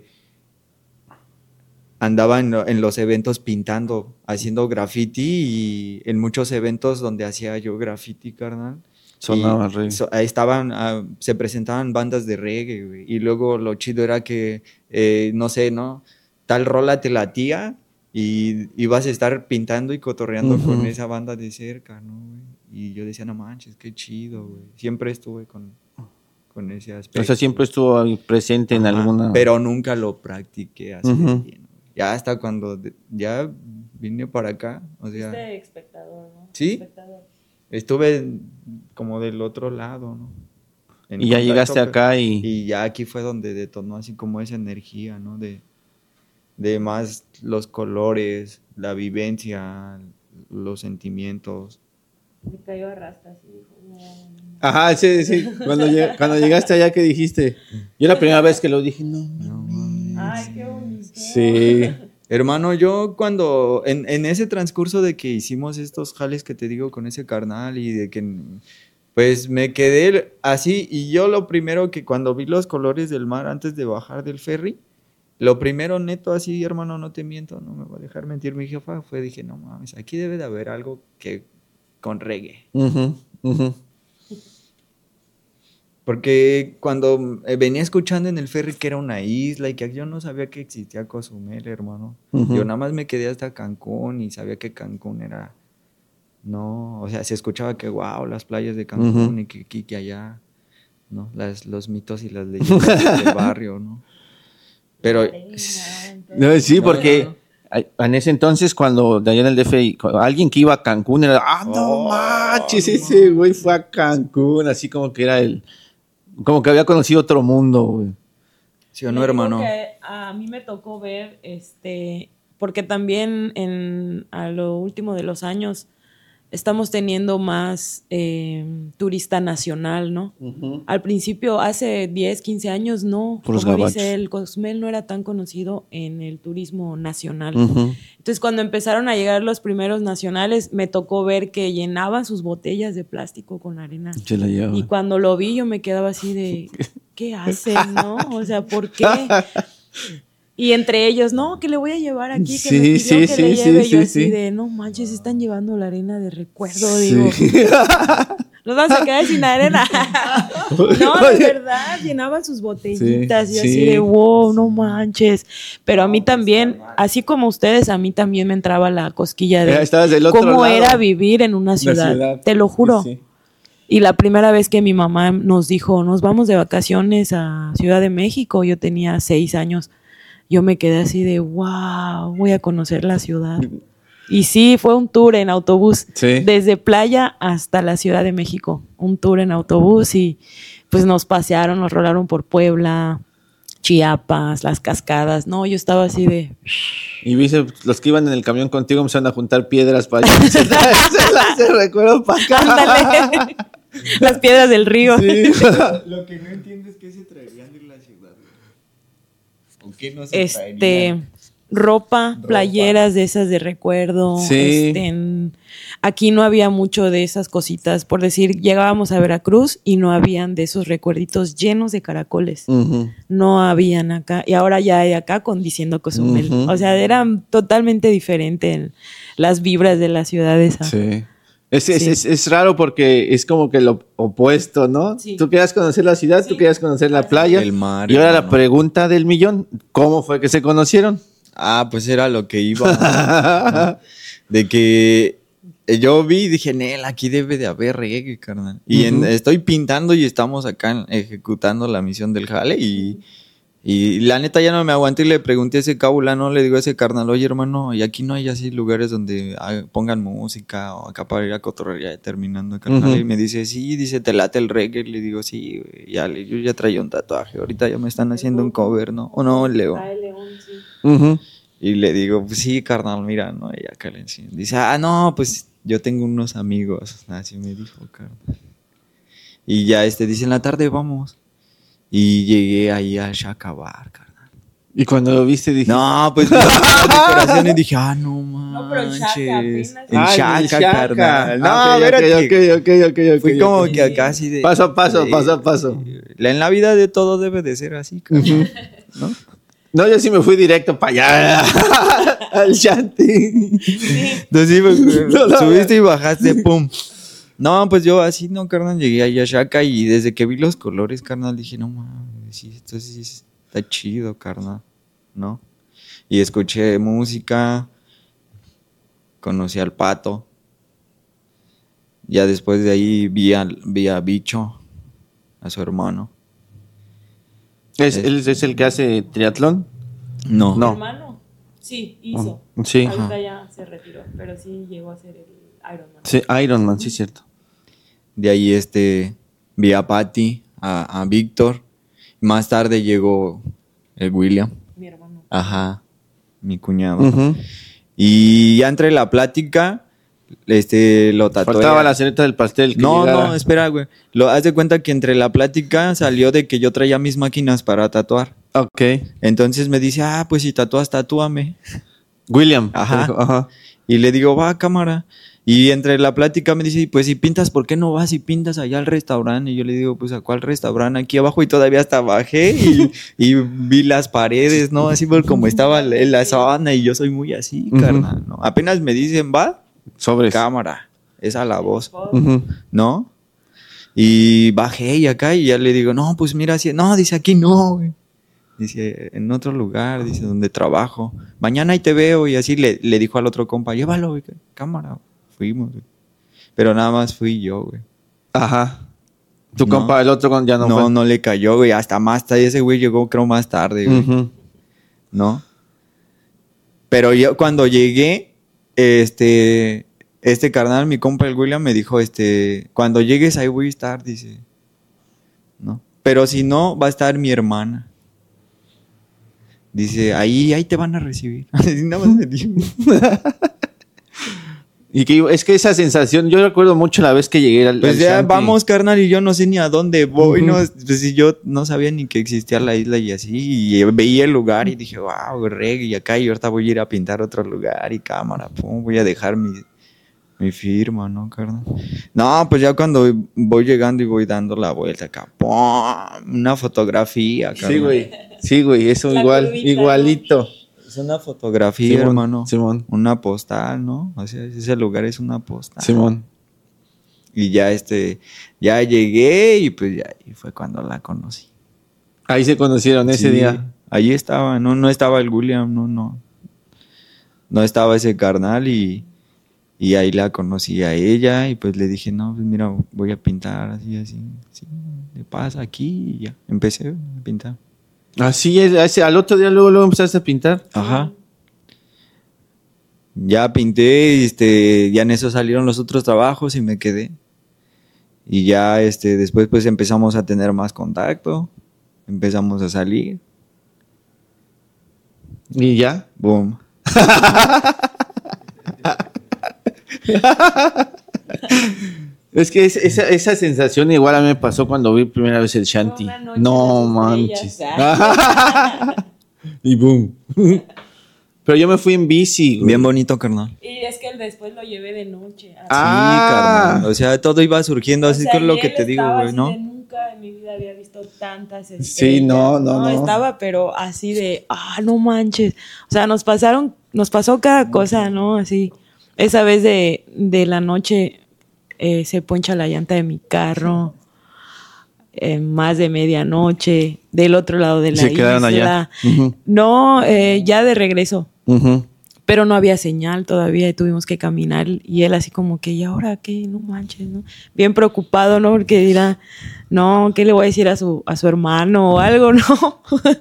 Speaker 4: andaba en los eventos pintando, haciendo graffiti y en muchos eventos donde hacía yo graffiti, carnal.
Speaker 2: Sonaba reggae.
Speaker 4: Ahí se presentaban bandas de reggae, güey. Y luego lo chido era que, no sé, ¿no? Tal rola te latía y ibas a estar pintando y cotorreando
Speaker 2: Ujú.
Speaker 4: con esa banda de cerca, ¿no, güey? Y yo decía, no manches, qué chido, güey. Siempre estuve con ese aspecto.
Speaker 2: O sea, siempre estuvo ahí presente en
Speaker 4: Ajá,
Speaker 2: alguna...
Speaker 4: pero nunca lo practiqué así de
Speaker 2: Ujú.
Speaker 4: bien. Ya hasta cuando ya vine para acá, o sea,
Speaker 3: Fuiste espectador, ¿no?
Speaker 4: ¿Sí?
Speaker 3: Espectador.
Speaker 4: estuve como del otro lado, ¿no? En
Speaker 2: Y ya
Speaker 4: contacto,
Speaker 2: llegaste acá y...
Speaker 4: y ya aquí fue donde detonó así como esa energía, ¿no? De más los colores, la vivencia, los sentimientos.
Speaker 3: Me cayó a rastas y dijo, no.
Speaker 2: Ajá, sí. Cuando llegaste allá, ¿qué dijiste? Yo la primera vez que lo dije, no.
Speaker 4: No mames.
Speaker 3: Ay, qué bonito.
Speaker 2: Sí.
Speaker 4: Hermano, yo cuando, en ese transcurso de que hicimos estos jales que te digo con ese carnal y de que, pues me quedé así y yo lo primero que cuando vi los colores del mar antes de bajar del ferry, lo primero neto así, hermano, no te miento, no me va a dejar mentir mi jefa, dije, no mames, aquí debe de haber algo que con reggae. Porque cuando venía escuchando en el ferry que era una isla y que yo no sabía que existía Cozumel, hermano. Yo nada más me quedé hasta Cancún y sabía que Cancún era... No, o sea, se escuchaba que wow, las playas de Cancún y que allá, ¿no? Los mitos y las leyendas del barrio, ¿no? Pero...
Speaker 2: No, sí, porque en ese entonces cuando de allá en el DF alguien que iba a Cancún era, no manches, ese güey fue a Cancún, así como que era como que había conocido otro mundo, güey.
Speaker 4: ¿Sí o no, hermano?
Speaker 3: A mí me tocó ver, porque también a lo último de los años estamos teniendo más turista nacional, ¿no? Al principio, hace 10, 15 años, no.
Speaker 2: Por los
Speaker 3: como
Speaker 2: gabachos.
Speaker 3: dice, el Cozumel no era tan conocido en el turismo nacional. Entonces, cuando empezaron a llegar los primeros nacionales, me tocó ver que llenaban sus botellas de plástico con arena.
Speaker 2: Se la lleva.
Speaker 3: Y cuando lo vi, yo me quedaba así de, ¿qué hacen, no? O sea, ¿por qué? Y entre ellos, no, que le voy a llevar aquí, que me pidió que le lleve. Yo así de, no manches, están llevando la arena de recuerdo, digo. Nos vamos a quedar sin arena. No, de verdad, llenaban sus botellitas y así de, wow, no manches. Pero a mí también, así como ustedes, a mí también me entraba la cosquilla de cómo era vivir en una ciudad. Te lo juro. Sí. Y la primera vez que mi mamá nos dijo, nos vamos de vacaciones a Ciudad de México, yo tenía 6 años. Yo me quedé así de, wow, voy a conocer la ciudad. Y sí, fue un tour en autobús, desde playa hasta la Ciudad de México. Un tour en autobús y pues nos pasearon, nos rolaron por Puebla, Chiapas, las cascadas. No, yo estaba así de...
Speaker 2: Y viste, los que iban en el camión contigo empezaron a juntar piedras para allá. Se recuerdo para acá.
Speaker 3: Ándale. Las piedras del río.
Speaker 2: Sí.
Speaker 4: Lo que no entiendo es qué se traerían de la ciudad. ¿O qué no se traerían?
Speaker 3: Ropa, playeras de esas de recuerdo.
Speaker 2: Sí.
Speaker 3: Aquí no había mucho de esas cositas. Por decir, llegábamos a Veracruz y no habían de esos recuerditos llenos de caracoles. No habían acá. Y ahora ya hay acá con diciendo Cozumel. O sea, eran totalmente diferentes las vibras de la ciudad esa.
Speaker 2: Sí. Es raro porque es como que lo opuesto, ¿no? Sí. Tú querías conocer la ciudad, tú querías conocer la playa.
Speaker 4: El mar.
Speaker 2: Y ahora la pregunta del millón, ¿cómo fue que se conocieron?
Speaker 4: Pues era lo que iba, ¿no? De que yo vi y dije, Nel, aquí debe de haber reggae, carnal. Y estoy pintando y estamos acá ejecutando la misión del jale y la neta ya no me aguanté y le pregunté a ese cabulano, le digo a ese carnal, oye hermano, ¿y aquí no hay así lugares donde pongan música o acá para ir a cotorrear ya terminando, carnal? Y me dice, sí, dice, ¿te late el reggae? Le digo, sí, güey, yo ya traía un tatuaje, ahorita ya me están haciendo un cover, ¿no? O no, el León.
Speaker 3: El León, sí.
Speaker 4: Y le digo, pues sí, carnal, mira, ¿no? Y acá le enseño. Dice, no, pues yo tengo unos amigos, así me dijo, carnal. Y ya dice, en la tarde vamos. Y llegué ahí a Chacabar, carnal.
Speaker 2: Y cuando lo viste dije...
Speaker 4: No, pues la decoración y dije, no manches.
Speaker 3: No,
Speaker 4: en Chaca, carnal.
Speaker 2: No, ok.
Speaker 4: Fui como que acá así de...
Speaker 2: Paso a paso.
Speaker 4: En la vida de todo debe de ser así, carnal. ¿No?
Speaker 2: No, yo sí me fui directo para allá. Al Shanty.
Speaker 4: Entonces subiste y bajaste, pum. No, pues yo así, no, carnal, llegué ahí a Chaca y desde que vi los colores, carnal, dije, no mames, sí, esto sí está chido, carnal, ¿no? Y escuché música, conocí al Pato, ya después de ahí vi a Bicho, a su hermano.
Speaker 2: ¿Él es el que hace triatlón?
Speaker 4: No.
Speaker 3: ¿Tu hermano? Sí, hizo.
Speaker 2: Sí.
Speaker 3: Ahorita ya se retiró, pero sí llegó a hacer el Ironman.
Speaker 2: Sí, Ironman, sí, cierto.
Speaker 4: De ahí vi a Patty, a Víctor. Más tarde llegó el William.
Speaker 3: Mi hermano.
Speaker 4: Ajá, mi cuñado. Y ya entre la plática, lo tatué.
Speaker 2: Faltaba la cereza del pastel.
Speaker 4: No, espera, güey. Haz de cuenta que entre la plática salió de que yo traía mis máquinas para tatuar.
Speaker 2: Ok.
Speaker 4: Entonces me dice, pues si tatúas, tatúame.
Speaker 2: William.
Speaker 4: Ajá.
Speaker 2: Te dijo, ajá.
Speaker 4: Y le digo, va, cámara. Y entre la plática me dice, pues si pintas, ¿por qué no vas y pintas allá al restaurante? Y yo le digo, pues ¿a cuál restaurante? Aquí abajo. Y todavía hasta bajé y vi las paredes, ¿no? Así por como estaba la sábana. Y yo soy muy así, carnal, ¿no? Apenas me dicen, va,
Speaker 2: Sobres.
Speaker 4: cámara. Esa la voz,
Speaker 2: Ujú.
Speaker 4: ¿no? Y bajé y acá y ya le digo, no, pues mira, así, no, dice aquí no, güey. Dice, en otro lugar, dice, donde trabajo. Mañana ahí te veo. Y así le dijo al otro compa, llévalo, güey, cámara, güey. Fuimos, güey. Pero nada más fui yo, güey.
Speaker 2: Ajá. Tu
Speaker 4: No.
Speaker 2: compa, el otro ya no fue.
Speaker 4: No le cayó, güey. Hasta más tarde, ese güey llegó creo más tarde, güey.
Speaker 2: Ujú.
Speaker 4: ¿No? Pero yo cuando llegué, este carnal, mi compa el William, me dijo, cuando llegues ahí voy a estar, dice. ¿No? Pero si no, va a estar mi hermana. Dice, ahí te van a recibir. Así nada más me dijo.
Speaker 2: Y que es que esa sensación, yo recuerdo mucho la vez que llegué al
Speaker 4: Pues ya
Speaker 2: Shanty.
Speaker 4: vamos, carnal, y yo no sé ni a dónde voy,
Speaker 2: Ujú.
Speaker 4: ¿no? Pues si yo no sabía ni que existía la isla y así, y veía el lugar y dije, wow, reggae, y acá, y ahorita voy a ir a pintar otro lugar y cámara, pum, voy a dejar mi firma, ¿no, carnal? No, pues ya cuando voy llegando y voy dando la vuelta acá, pum, una fotografía, carnal.
Speaker 2: Sí, güey, eso
Speaker 3: La
Speaker 2: igual,
Speaker 3: curvita,
Speaker 2: igualito.
Speaker 4: Es una fotografía,
Speaker 2: Simón,
Speaker 4: hermano.
Speaker 2: Simón.
Speaker 4: Una postal, ¿no? O sea, ese lugar es una postal.
Speaker 2: Simón.
Speaker 4: Y ya ya llegué y pues ya ahí fue cuando la conocí.
Speaker 2: Ahí se conocieron ese
Speaker 4: Sí,
Speaker 2: día.
Speaker 4: Ahí estaba, no estaba el William, no estaba ese carnal y ahí la conocí a ella y pues le dije, no, pues mira, voy a pintar así, sí, le pasa aquí y ya, empecé a pintar.
Speaker 2: Así es, al otro día luego empezaste a pintar.
Speaker 4: Ajá. Ya pinté, ya en eso salieron los otros trabajos y me quedé. Y ya después pues empezamos a tener más contacto, empezamos a salir,
Speaker 2: Y ya.
Speaker 4: boom.
Speaker 2: Es que esa sensación igual a mí me pasó cuando vi primera vez el Shanty.
Speaker 3: Una noche
Speaker 2: No
Speaker 3: de las
Speaker 2: manches.
Speaker 3: estrellas.
Speaker 2: Y boom. Pero yo me fui en bici. güey.
Speaker 4: Bien bonito, carnal.
Speaker 3: Y es que después lo llevé de noche. así.
Speaker 2: Ah.
Speaker 4: Sí, carnal. O sea, todo iba surgiendo,
Speaker 3: O
Speaker 4: así
Speaker 3: sea,
Speaker 4: que es lo
Speaker 3: y
Speaker 4: que
Speaker 3: él
Speaker 4: te digo,
Speaker 3: estaba
Speaker 4: güey,
Speaker 3: así
Speaker 4: ¿no?
Speaker 3: de nunca en mi vida había visto tantas estrellas.
Speaker 2: Sí, no.
Speaker 3: Estaba, pero así de, no manches. O sea, nos pasó cada cosa, ¿no? Así. Esa vez de la noche se poncha la llanta de mi carro. Más de medianoche, del otro lado de la
Speaker 2: Se quedaron
Speaker 3: isla.
Speaker 2: allá. Ujú.
Speaker 3: No, ya de regreso.
Speaker 2: Ujú.
Speaker 3: Pero no había señal todavía y tuvimos que caminar. Y él así como que, ¿y ahora qué? No manches, ¿no? Bien preocupado, ¿no? Porque dirá, no, ¿qué le voy a decir a su hermano o algo, no?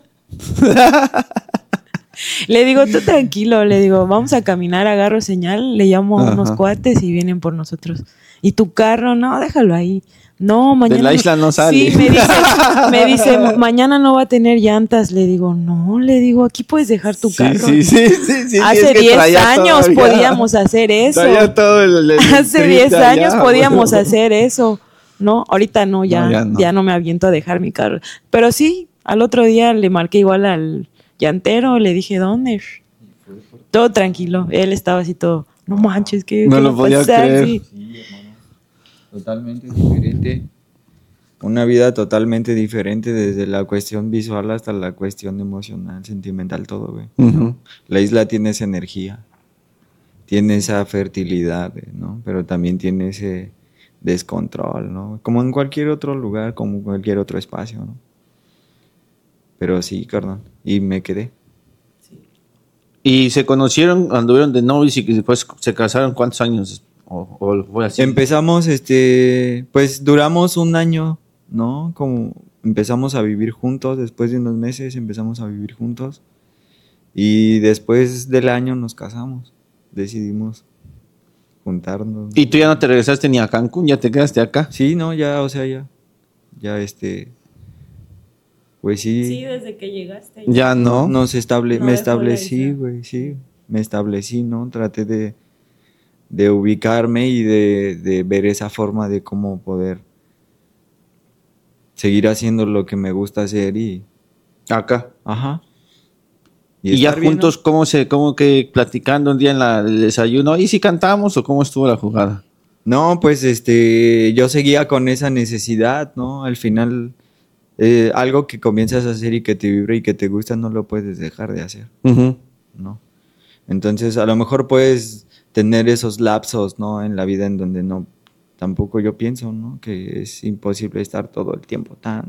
Speaker 3: Le digo, tú tranquilo, le digo, vamos a caminar, agarro señal, le llamo a unos
Speaker 2: Ajá.
Speaker 3: cuates y vienen por nosotros. ¿Y tu carro? No, déjalo ahí. No, mañana.
Speaker 2: De la isla no sale.
Speaker 3: Sí, me dice, mañana no va a tener llantas. Le digo, no, le digo, aquí puedes dejar tu carro.
Speaker 2: Sí,
Speaker 3: Hace
Speaker 2: es que
Speaker 3: 10
Speaker 2: traía
Speaker 3: años
Speaker 2: todavía-
Speaker 3: podíamos hacer eso.
Speaker 2: traía todo el
Speaker 3: Hace 10
Speaker 2: triste
Speaker 3: años
Speaker 2: allá,
Speaker 3: podíamos
Speaker 2: güey.
Speaker 3: hacer eso. No, ahorita no, ya,
Speaker 2: No, ya no.
Speaker 3: ya no me aviento a dejar mi carro. Pero sí, al otro día le marqué igual al llantero, le dije, ¿dónde? Todo tranquilo. Él estaba así todo, no manches, ¿qué
Speaker 2: No
Speaker 3: qué
Speaker 2: lo
Speaker 3: va a
Speaker 2: podía
Speaker 3: pasar?
Speaker 2: creer.
Speaker 3: Sí.
Speaker 4: Sí, hermano. Totalmente diferente. Una vida totalmente diferente desde la cuestión visual hasta la cuestión emocional, sentimental, todo, güey.
Speaker 2: Ujú.
Speaker 4: La isla tiene esa energía, tiene esa fertilidad, ¿no? Pero también tiene ese descontrol, ¿no? Como en cualquier otro lugar, como cualquier otro espacio, ¿no? Pero sí, carnal. Y me quedé.
Speaker 2: Y se conocieron, anduvieron de novios y después se casaron. ¿Cuántos años? O fue así.
Speaker 4: Empezamos, pues duramos un año, ¿no? Como empezamos a vivir juntos, después de unos meses empezamos a vivir juntos y después del año nos casamos, decidimos juntarnos.
Speaker 2: ¿Y tú ya no te regresaste ni a Cancún? ¿Ya te quedaste acá?
Speaker 4: Sí, no, ya, o sea, ya pues
Speaker 3: Sí,
Speaker 4: sí,
Speaker 3: desde que llegaste.
Speaker 2: Ya no.
Speaker 3: No
Speaker 4: me
Speaker 3: dejó la
Speaker 4: establecí,
Speaker 3: isla.
Speaker 4: güey, sí, me establecí, ¿no? Traté de ubicarme y de ver esa forma de cómo poder seguir haciendo lo que me gusta hacer y,
Speaker 2: Acá.
Speaker 4: ajá,
Speaker 2: Y ya
Speaker 4: estar bien,
Speaker 2: juntos, ¿cómo que platicando un día en el desayuno? ¿Y si cantamos o cómo estuvo la jugada?
Speaker 4: No, pues yo seguía con esa necesidad, ¿no? Al final, algo que comienzas a hacer y que te vibra y que te gusta, no lo puedes dejar de hacer,
Speaker 2: Ujú.
Speaker 4: ¿no? Entonces, a lo mejor puedes tener esos lapsos, ¿no? En la vida en donde no, tampoco yo pienso, ¿no? Que es imposible estar todo el tiempo tan.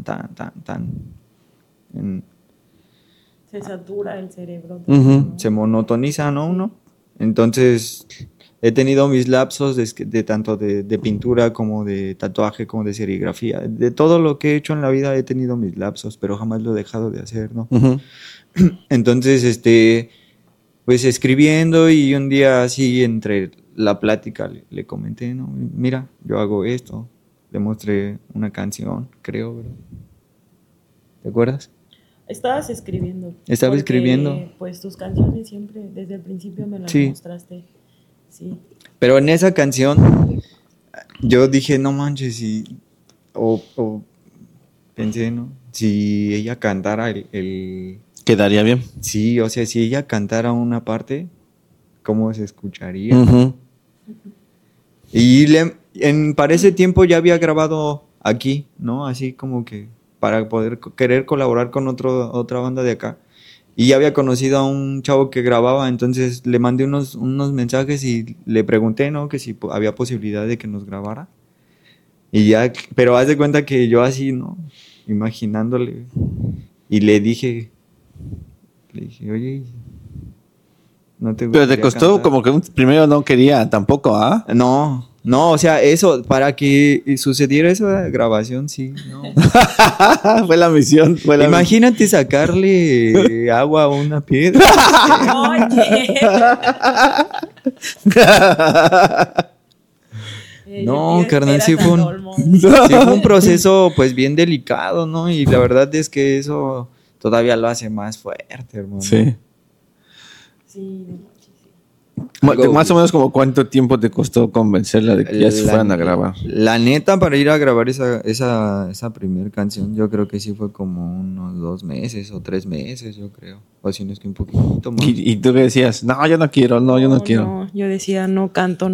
Speaker 3: Se satura el cerebro.
Speaker 2: Ujú.
Speaker 3: ¿no?
Speaker 4: Se monotoniza, ¿no? Uno. Entonces, he tenido mis lapsos de tanto de pintura como de tatuaje, como de serigrafía. De todo lo que he hecho en la vida he tenido mis lapsos, pero jamás lo he dejado de hacer, ¿no?
Speaker 2: Ujú.
Speaker 4: Entonces, pues escribiendo y un día así entre la plática le comenté, ¿no? Mira, yo hago esto. Le mostré una canción, creo, ¿verdad? ¿Te acuerdas?
Speaker 3: Estabas escribiendo.
Speaker 4: Estaba
Speaker 3: porque,
Speaker 4: escribiendo.
Speaker 3: Pues tus canciones siempre, desde el principio me las
Speaker 4: Sí.
Speaker 3: mostraste. Sí.
Speaker 4: Pero en esa canción yo dije, no manches, o pensé, ¿no? Si ella cantara
Speaker 2: Quedaría bien.
Speaker 4: sí, o sea, si ella cantara una parte, ¿cómo se escucharía?
Speaker 2: Ujú.
Speaker 4: Y para ese tiempo ya había grabado aquí, ¿no? Así como que para poder querer colaborar con otra banda de acá. Y ya había conocido a un chavo que grababa, entonces le mandé unos mensajes y le pregunté, ¿no? Que si había posibilidad de que nos grabara. Y ya, pero haz de cuenta que yo así, ¿no? Imaginándole. Y le dije, oye, ¿no te
Speaker 2: Pero te
Speaker 4: gustaría
Speaker 2: costó
Speaker 4: cantar?
Speaker 2: como que primero no quería tampoco, ¿ah?
Speaker 4: No, o sea, eso, para que sucediera esa grabación, sí, no.
Speaker 2: Fue la misión.
Speaker 4: Imagínate sacarle agua a una piedra. No, carnal, sí fue un proceso pues bien delicado, ¿no? Y la verdad es que eso todavía lo hace más fuerte, hermano.
Speaker 2: Sí.
Speaker 3: Sí,
Speaker 2: Más o menos como cuánto tiempo te costó convencerla de que ya se fueran a grabar.
Speaker 4: La neta, para ir a grabar esa primera canción, yo creo que sí fue como unos 2 meses o 3 meses, yo creo. O si no es que un poquito más.
Speaker 2: Y tú decías, no, yo no quiero, yo no quiero.
Speaker 3: No, yo decía, no canto.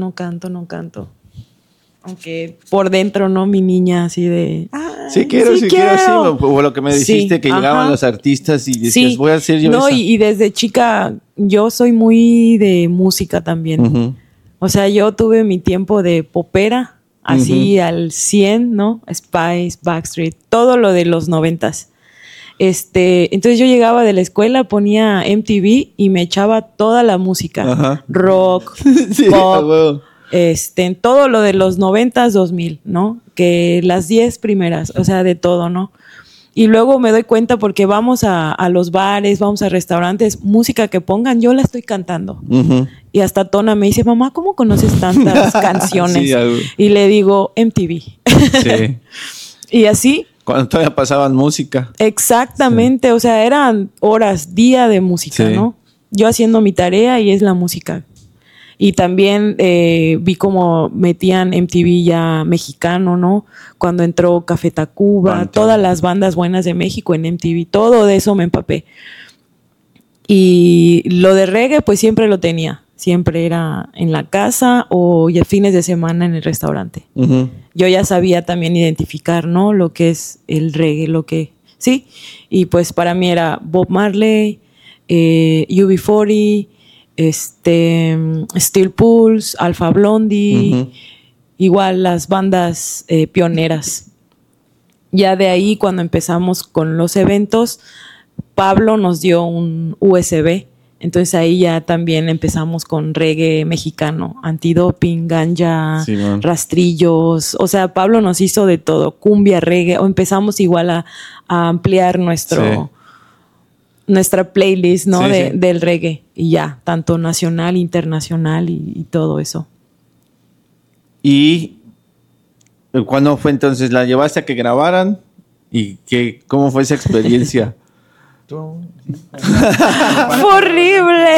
Speaker 3: Aunque por dentro, ¿no? Mi niña así de...
Speaker 2: Sí quiero, sí. O lo que me dijiste,
Speaker 3: Sí,
Speaker 2: que llegaban
Speaker 3: ajá.
Speaker 2: los artistas y decías,
Speaker 3: Sí.
Speaker 2: voy a hacer yo
Speaker 3: no,
Speaker 2: esa.
Speaker 3: y desde chica yo soy muy de música también.
Speaker 2: Ujú.
Speaker 3: O sea, yo tuve mi tiempo de popera, así al 100, ¿no? Spice, Backstreet, todo lo de los 90s. Entonces yo llegaba de la escuela, ponía MTV y me echaba toda la música.
Speaker 2: Ajá.
Speaker 3: Rock,
Speaker 2: Sí, a
Speaker 3: pop,
Speaker 2: huevo.
Speaker 3: en todo lo de los 90s, 2000, ¿no? Que las 10 primeras, o sea, de todo, ¿no? Y luego me doy cuenta porque vamos a los bares, vamos a restaurantes, música que pongan, yo la estoy cantando.
Speaker 2: Ujú.
Speaker 3: Y hasta Tona me dice, mamá, ¿cómo conoces tantas canciones?
Speaker 2: Sí, algo.
Speaker 3: Y le digo, MTV.
Speaker 2: Sí.
Speaker 3: Y así,
Speaker 2: Cuando todavía pasaban música.
Speaker 3: exactamente, o sea, eran horas, día de música,
Speaker 2: Sí.
Speaker 3: ¿no? Yo haciendo mi tarea y es la música. Y también vi cómo metían MTV ya mexicano, ¿no? Cuando entró Café Tacuba,
Speaker 2: Banda.
Speaker 3: todas las bandas buenas de México en MTV, todo de eso me empapé. Y lo de reggae, pues siempre lo tenía. Siempre era en la casa o ya fines de semana en el restaurante.
Speaker 2: Ujú.
Speaker 3: Yo ya sabía también identificar, ¿no? Lo que es el reggae, sí. Y pues para mí era Bob Marley, UB40, Steel Pulse, Alpha Blondie,
Speaker 2: Ujú.
Speaker 3: igual las bandas pioneras. Ya de ahí, cuando empezamos con los eventos, Pablo nos dio un USB. Entonces ahí ya también empezamos con reggae mexicano, antidoping, ganja,
Speaker 2: Sí, man.
Speaker 3: rastrillos. O sea, Pablo nos hizo de todo, cumbia, reggae. O empezamos igual a ampliar nuestra playlist, ¿no?
Speaker 2: Sí, sí.
Speaker 3: Del reggae. Y ya, tanto nacional, internacional y todo eso.
Speaker 2: ¿Y cuándo fue entonces? ¿La llevaste a que grabaran? ¿Y cómo fue esa experiencia?
Speaker 3: ¡Fue horrible!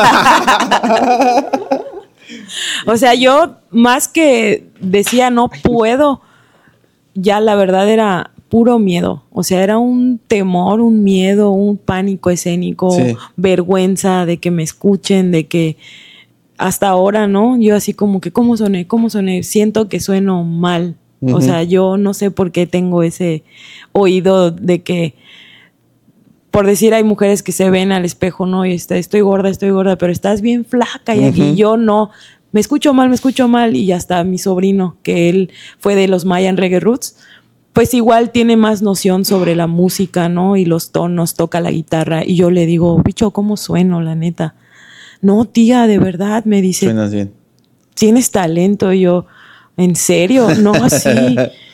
Speaker 3: O sea, yo más que decía no puedo, ya la verdad era puro miedo. O sea, era un temor, un miedo, un pánico escénico,
Speaker 2: Sí.
Speaker 3: vergüenza de que me escuchen, de que hasta ahora, ¿no? Yo así como que, ¿cómo soné? Siento que sueno mal. O
Speaker 2: Ujú.
Speaker 3: sea, yo no sé por qué tengo ese oído de que, por decir, hay mujeres que se ven al espejo, ¿no? Y estoy gorda, pero estás bien flaca. Y aquí
Speaker 2: Ujú.
Speaker 3: yo no. Me escucho mal. Y hasta mi sobrino, que él fue de los Mayan Reggae Roots, pues igual tiene más noción sobre la música, ¿no? Y los tonos, toca la guitarra. Y yo le digo, bicho, ¿cómo sueno, la neta? No, tía, de verdad, me dice,
Speaker 2: Suenas bien.
Speaker 3: tienes talento. Y yo, ¿en serio? No, así.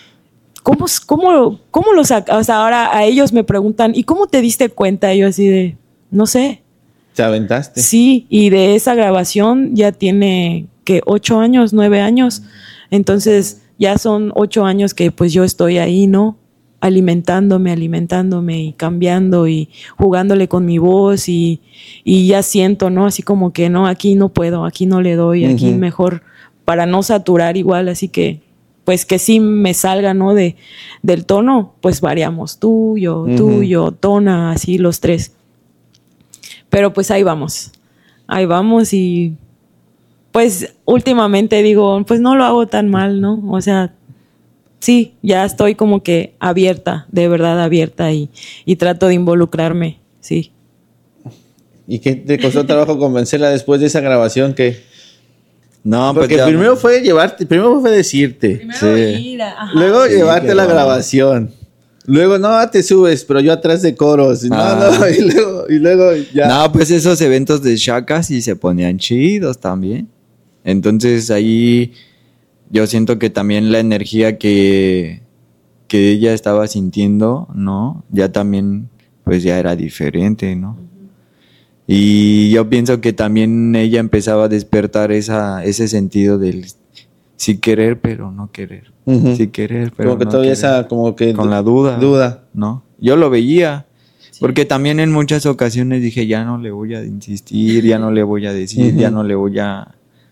Speaker 3: ¿Cómo lo sacas? O sea, ahora a ellos me preguntan, ¿y cómo te diste cuenta? Y yo así de, no sé.
Speaker 2: Te aventaste.
Speaker 3: Sí, y de esa grabación ya tiene, que 8 años, 9 años. Entonces ya son 8 años que pues yo estoy ahí, ¿no? Alimentándome y cambiando y jugándole con mi voz y ya siento, ¿no? Así como que no, aquí no puedo, aquí no le doy, aquí
Speaker 2: Ujú.
Speaker 3: mejor para no saturar igual, así que pues que sí me salga, ¿no? Del tono, pues variamos, tú, yo, tona, así los tres. Pero pues ahí vamos y pues últimamente digo, pues no lo hago tan mal, ¿no? O sea, sí, ya estoy como que abierta, de verdad abierta y trato de involucrarme, sí.
Speaker 2: ¿Y qué te costó trabajo convencerla después de esa grabación? Que
Speaker 4: No, pues
Speaker 2: porque
Speaker 4: ya
Speaker 2: primero fue decirte.
Speaker 4: Sí.
Speaker 2: Luego
Speaker 4: Sí,
Speaker 2: llevarte
Speaker 4: qué
Speaker 2: la
Speaker 4: bueno.
Speaker 2: grabación. Luego, no, te subes, pero yo atrás de coros. No,
Speaker 4: Ah.
Speaker 2: y luego ya.
Speaker 4: No, pues esos eventos de Shaka sí se ponían chidos también. Entonces ahí yo siento que también la energía que ella estaba sintiendo, ¿no? Ya también, pues ya era diferente, ¿no? Y yo pienso que también ella empezaba a despertar ese sentido del sí querer, pero no querer.
Speaker 2: Ujú.
Speaker 4: Sí querer, pero
Speaker 2: Como que
Speaker 4: no
Speaker 2: todavía
Speaker 4: querer.
Speaker 2: esa, como que
Speaker 4: Con la duda.
Speaker 2: Duda.
Speaker 4: ¿No? Yo lo veía. Porque también en muchas ocasiones dije, ya no le voy a insistir, ya no le voy a decir, ya
Speaker 2: Ujú.
Speaker 4: no le voy a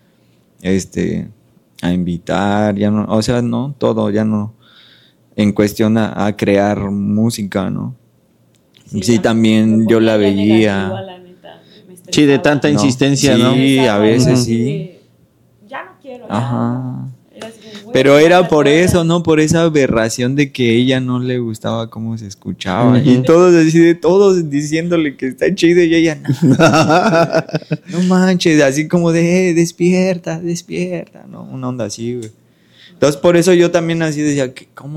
Speaker 4: invitar, ya no, o sea, no, todo, ya no, en cuestión a crear música, ¿no? Sí, también yo la veía.
Speaker 2: Sí, de tanta
Speaker 4: No,
Speaker 2: insistencia,
Speaker 4: sí,
Speaker 2: ¿no?
Speaker 4: a veces
Speaker 2: Ujú.
Speaker 4: sí.
Speaker 3: Ya no quiero.
Speaker 4: Ajá. Pero era por eso, ¿no? Por esa aberración de que ella no le gustaba cómo se escuchaba.
Speaker 2: Ujú.
Speaker 4: Y todos diciéndole que está chido y ella, no manches, así como de, despierta, ¿no? Una onda así, güey. Entonces por eso yo también así decía,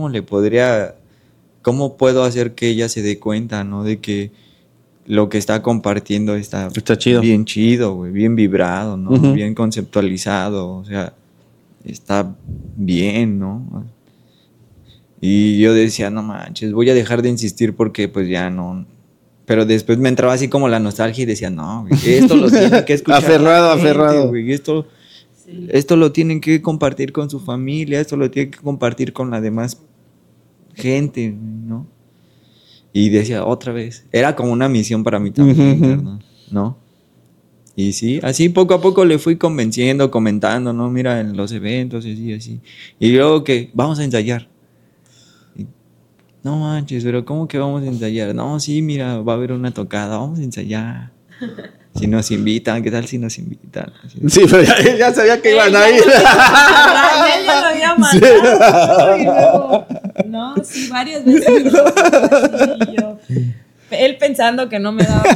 Speaker 4: ¿cómo puedo hacer que ella se dé cuenta, ¿no? De que lo que está compartiendo está
Speaker 2: chido.
Speaker 4: bien chido, güey, bien vibrado, ¿no?
Speaker 2: Ujú.
Speaker 4: Bien conceptualizado, o sea, está bien, ¿no? Y yo decía, no manches, voy a dejar de insistir porque pues ya no. Pero después me entraba así como la nostalgia y decía, no, güey, esto lo tiene que escuchar
Speaker 2: Aferrado,
Speaker 4: la gente,
Speaker 2: aferrado.
Speaker 4: güey, esto lo tienen que compartir con su familia, esto lo tienen que compartir con la demás gente, ¿no? Y decía, otra vez, era como una misión para mí también,
Speaker 2: Ujú.
Speaker 4: ¿verdad? ¿No? Y sí, así poco a poco le fui convenciendo, comentando, ¿no? Mira, en los eventos, y así. Y luego que vamos a ensayar. Y, no manches, pero ¿cómo que vamos a ensayar? No, sí, mira, va a haber una tocada, vamos a ensayar. Si nos invitan, ¿qué tal si nos invitan? Así de-
Speaker 2: Sí, pero ya sabía que iban a ir.
Speaker 3: Él ya lo había mandado. Y luego, no, sí, varias veces. Me lo mandó así, y yo, él pensando que no me daba.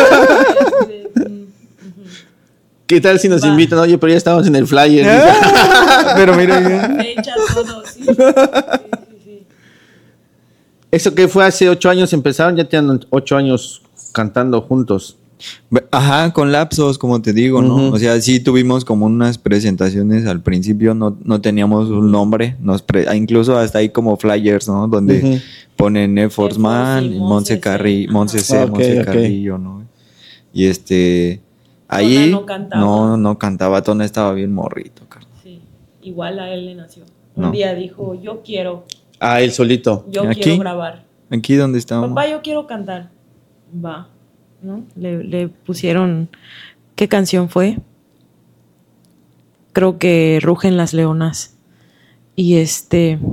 Speaker 2: ¿Qué tal si nos
Speaker 3: Va.
Speaker 2: invitan? Oye, pero ya estamos en el flyer.
Speaker 4: Pero mira,
Speaker 3: Fecha todo, sí. Sí.
Speaker 2: Eso que fue hace 8 años empezaron, ya tienen 8 años cantando juntos.
Speaker 4: ajá, con lapsos, como te digo, ¿no?
Speaker 2: Ujú.
Speaker 4: O sea, sí tuvimos como unas presentaciones al principio, no teníamos un nombre, incluso hasta ahí como flyers, ¿no? Donde
Speaker 2: Ujú.
Speaker 4: ponen Air Force
Speaker 3: Air Force
Speaker 4: Man,
Speaker 3: y
Speaker 4: y
Speaker 3: Monse C.
Speaker 4: Monse C,
Speaker 2: Ok,
Speaker 4: Monse
Speaker 2: ok.
Speaker 4: Carrillo, ¿no? Y ahí
Speaker 3: no cantaba.
Speaker 4: no cantaba, Tona estaba bien morrito, carnal.
Speaker 3: Sí, igual a él le nació.
Speaker 4: No.
Speaker 3: Un día dijo, yo quiero
Speaker 2: Ah, él solito.
Speaker 4: ¿Aquí?
Speaker 3: quiero grabar.
Speaker 4: Aquí donde estábamos.
Speaker 3: Papá, yo quiero cantar. Va, ¿no? Le pusieron, ¿qué canción fue? Creo que Rugen las Leonas. Y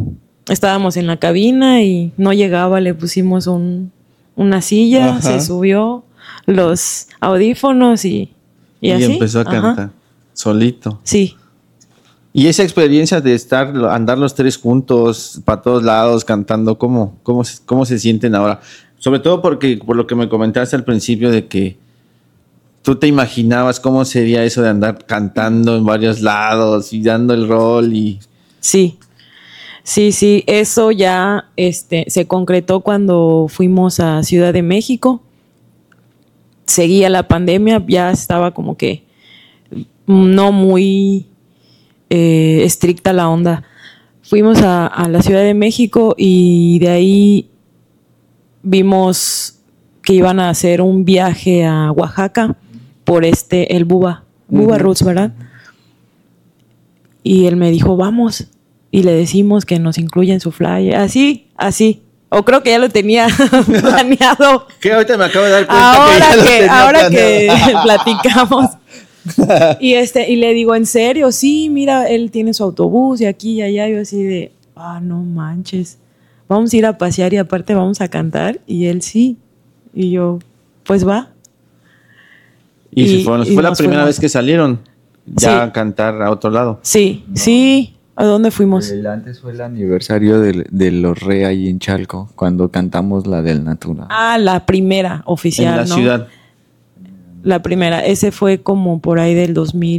Speaker 3: estábamos en la cabina y no llegaba, le pusimos una silla,
Speaker 2: Ajá.
Speaker 3: se subió los audífonos y así.
Speaker 2: empezó a
Speaker 3: Ajá.
Speaker 2: cantar solito.
Speaker 3: Sí,
Speaker 2: Y esa experiencia de andar los tres juntos para todos lados cantando, ¿cómo se sienten ahora? Sobre todo porque, por lo que me comentaste al principio, de que tú te imaginabas cómo sería eso de andar cantando en varios lados y dando el rol y...
Speaker 3: sí. Sí, eso ya se concretó cuando fuimos a Ciudad de México. Seguía la pandemia, ya estaba como que no muy estricta la onda. Fuimos a la Ciudad de México y de ahí vimos que iban a hacer un viaje a Oaxaca por el Buba Roots, ¿verdad? Y él me dijo, vamos, y le decimos que nos incluya en su flyer, así, o creo que ya lo tenía planeado.
Speaker 2: Que ahorita me acabo de dar cuenta
Speaker 3: Ahora que platicamos. Y le digo, ¿en serio? Sí, mira, él tiene su autobús y aquí y allá. Yo así de, no manches. Vamos a ir a pasear y aparte vamos a cantar. Y él sí. Y yo, pues va.
Speaker 2: Y fue la primera vez que salieron ya
Speaker 3: Sí.
Speaker 2: a cantar a otro lado.
Speaker 3: Sí, sí. ¿A dónde fuimos?
Speaker 4: Antes fue el aniversario de los Re ahí en Chalco, cuando cantamos la del Natura.
Speaker 3: La primera oficial,
Speaker 2: En la
Speaker 3: ¿no?
Speaker 2: ciudad.
Speaker 3: La primera. Ese fue como por ahí del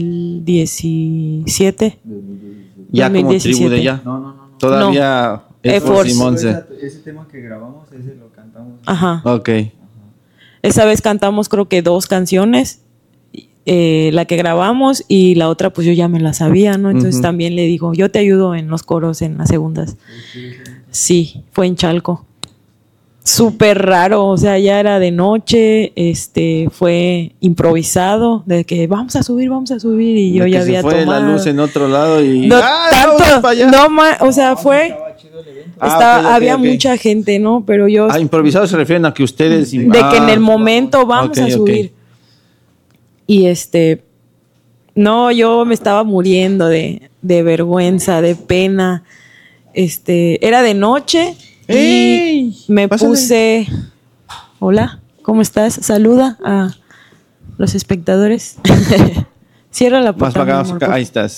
Speaker 3: 2017.
Speaker 2: Ya como
Speaker 3: 2017.
Speaker 2: tribu de ya.
Speaker 4: No.
Speaker 2: Todavía
Speaker 3: Efforts.
Speaker 2: y Monse.
Speaker 4: Ese tema que grabamos, ese lo cantamos.
Speaker 3: Ajá.
Speaker 2: Ok.
Speaker 3: Esa vez cantamos creo que 2 canciones, la que grabamos y la otra pues yo ya me la sabía, ¿no? Entonces también le digo, yo te ayudo en los coros en las segundas. Sí, fue en Chalco. Súper raro, o sea, ya era de noche, fue improvisado, de que vamos a subir y yo
Speaker 2: De
Speaker 3: ya
Speaker 2: que
Speaker 3: había
Speaker 2: se fue
Speaker 3: tomado.
Speaker 2: la luz en otro lado y...
Speaker 3: No
Speaker 2: vamos
Speaker 3: tanto,
Speaker 2: para allá!
Speaker 3: o sea, fue...
Speaker 2: Ok, ok,
Speaker 3: había
Speaker 2: ok.
Speaker 3: mucha gente, ¿no? Pero yo...
Speaker 2: Improvisado se refieren a que ustedes...
Speaker 3: de que en el momento vamos
Speaker 2: ok,
Speaker 3: a subir. Y no, yo me estaba muriendo de vergüenza, de pena. Era de noche y
Speaker 2: ¡Ey!
Speaker 3: me
Speaker 2: Pásale.
Speaker 3: puse, hola, ¿cómo estás? Saluda a los espectadores. Cierra la
Speaker 2: Más
Speaker 3: puerta.
Speaker 2: para acá,
Speaker 3: mi
Speaker 2: más
Speaker 3: amor,
Speaker 2: para acá. Ahí estás.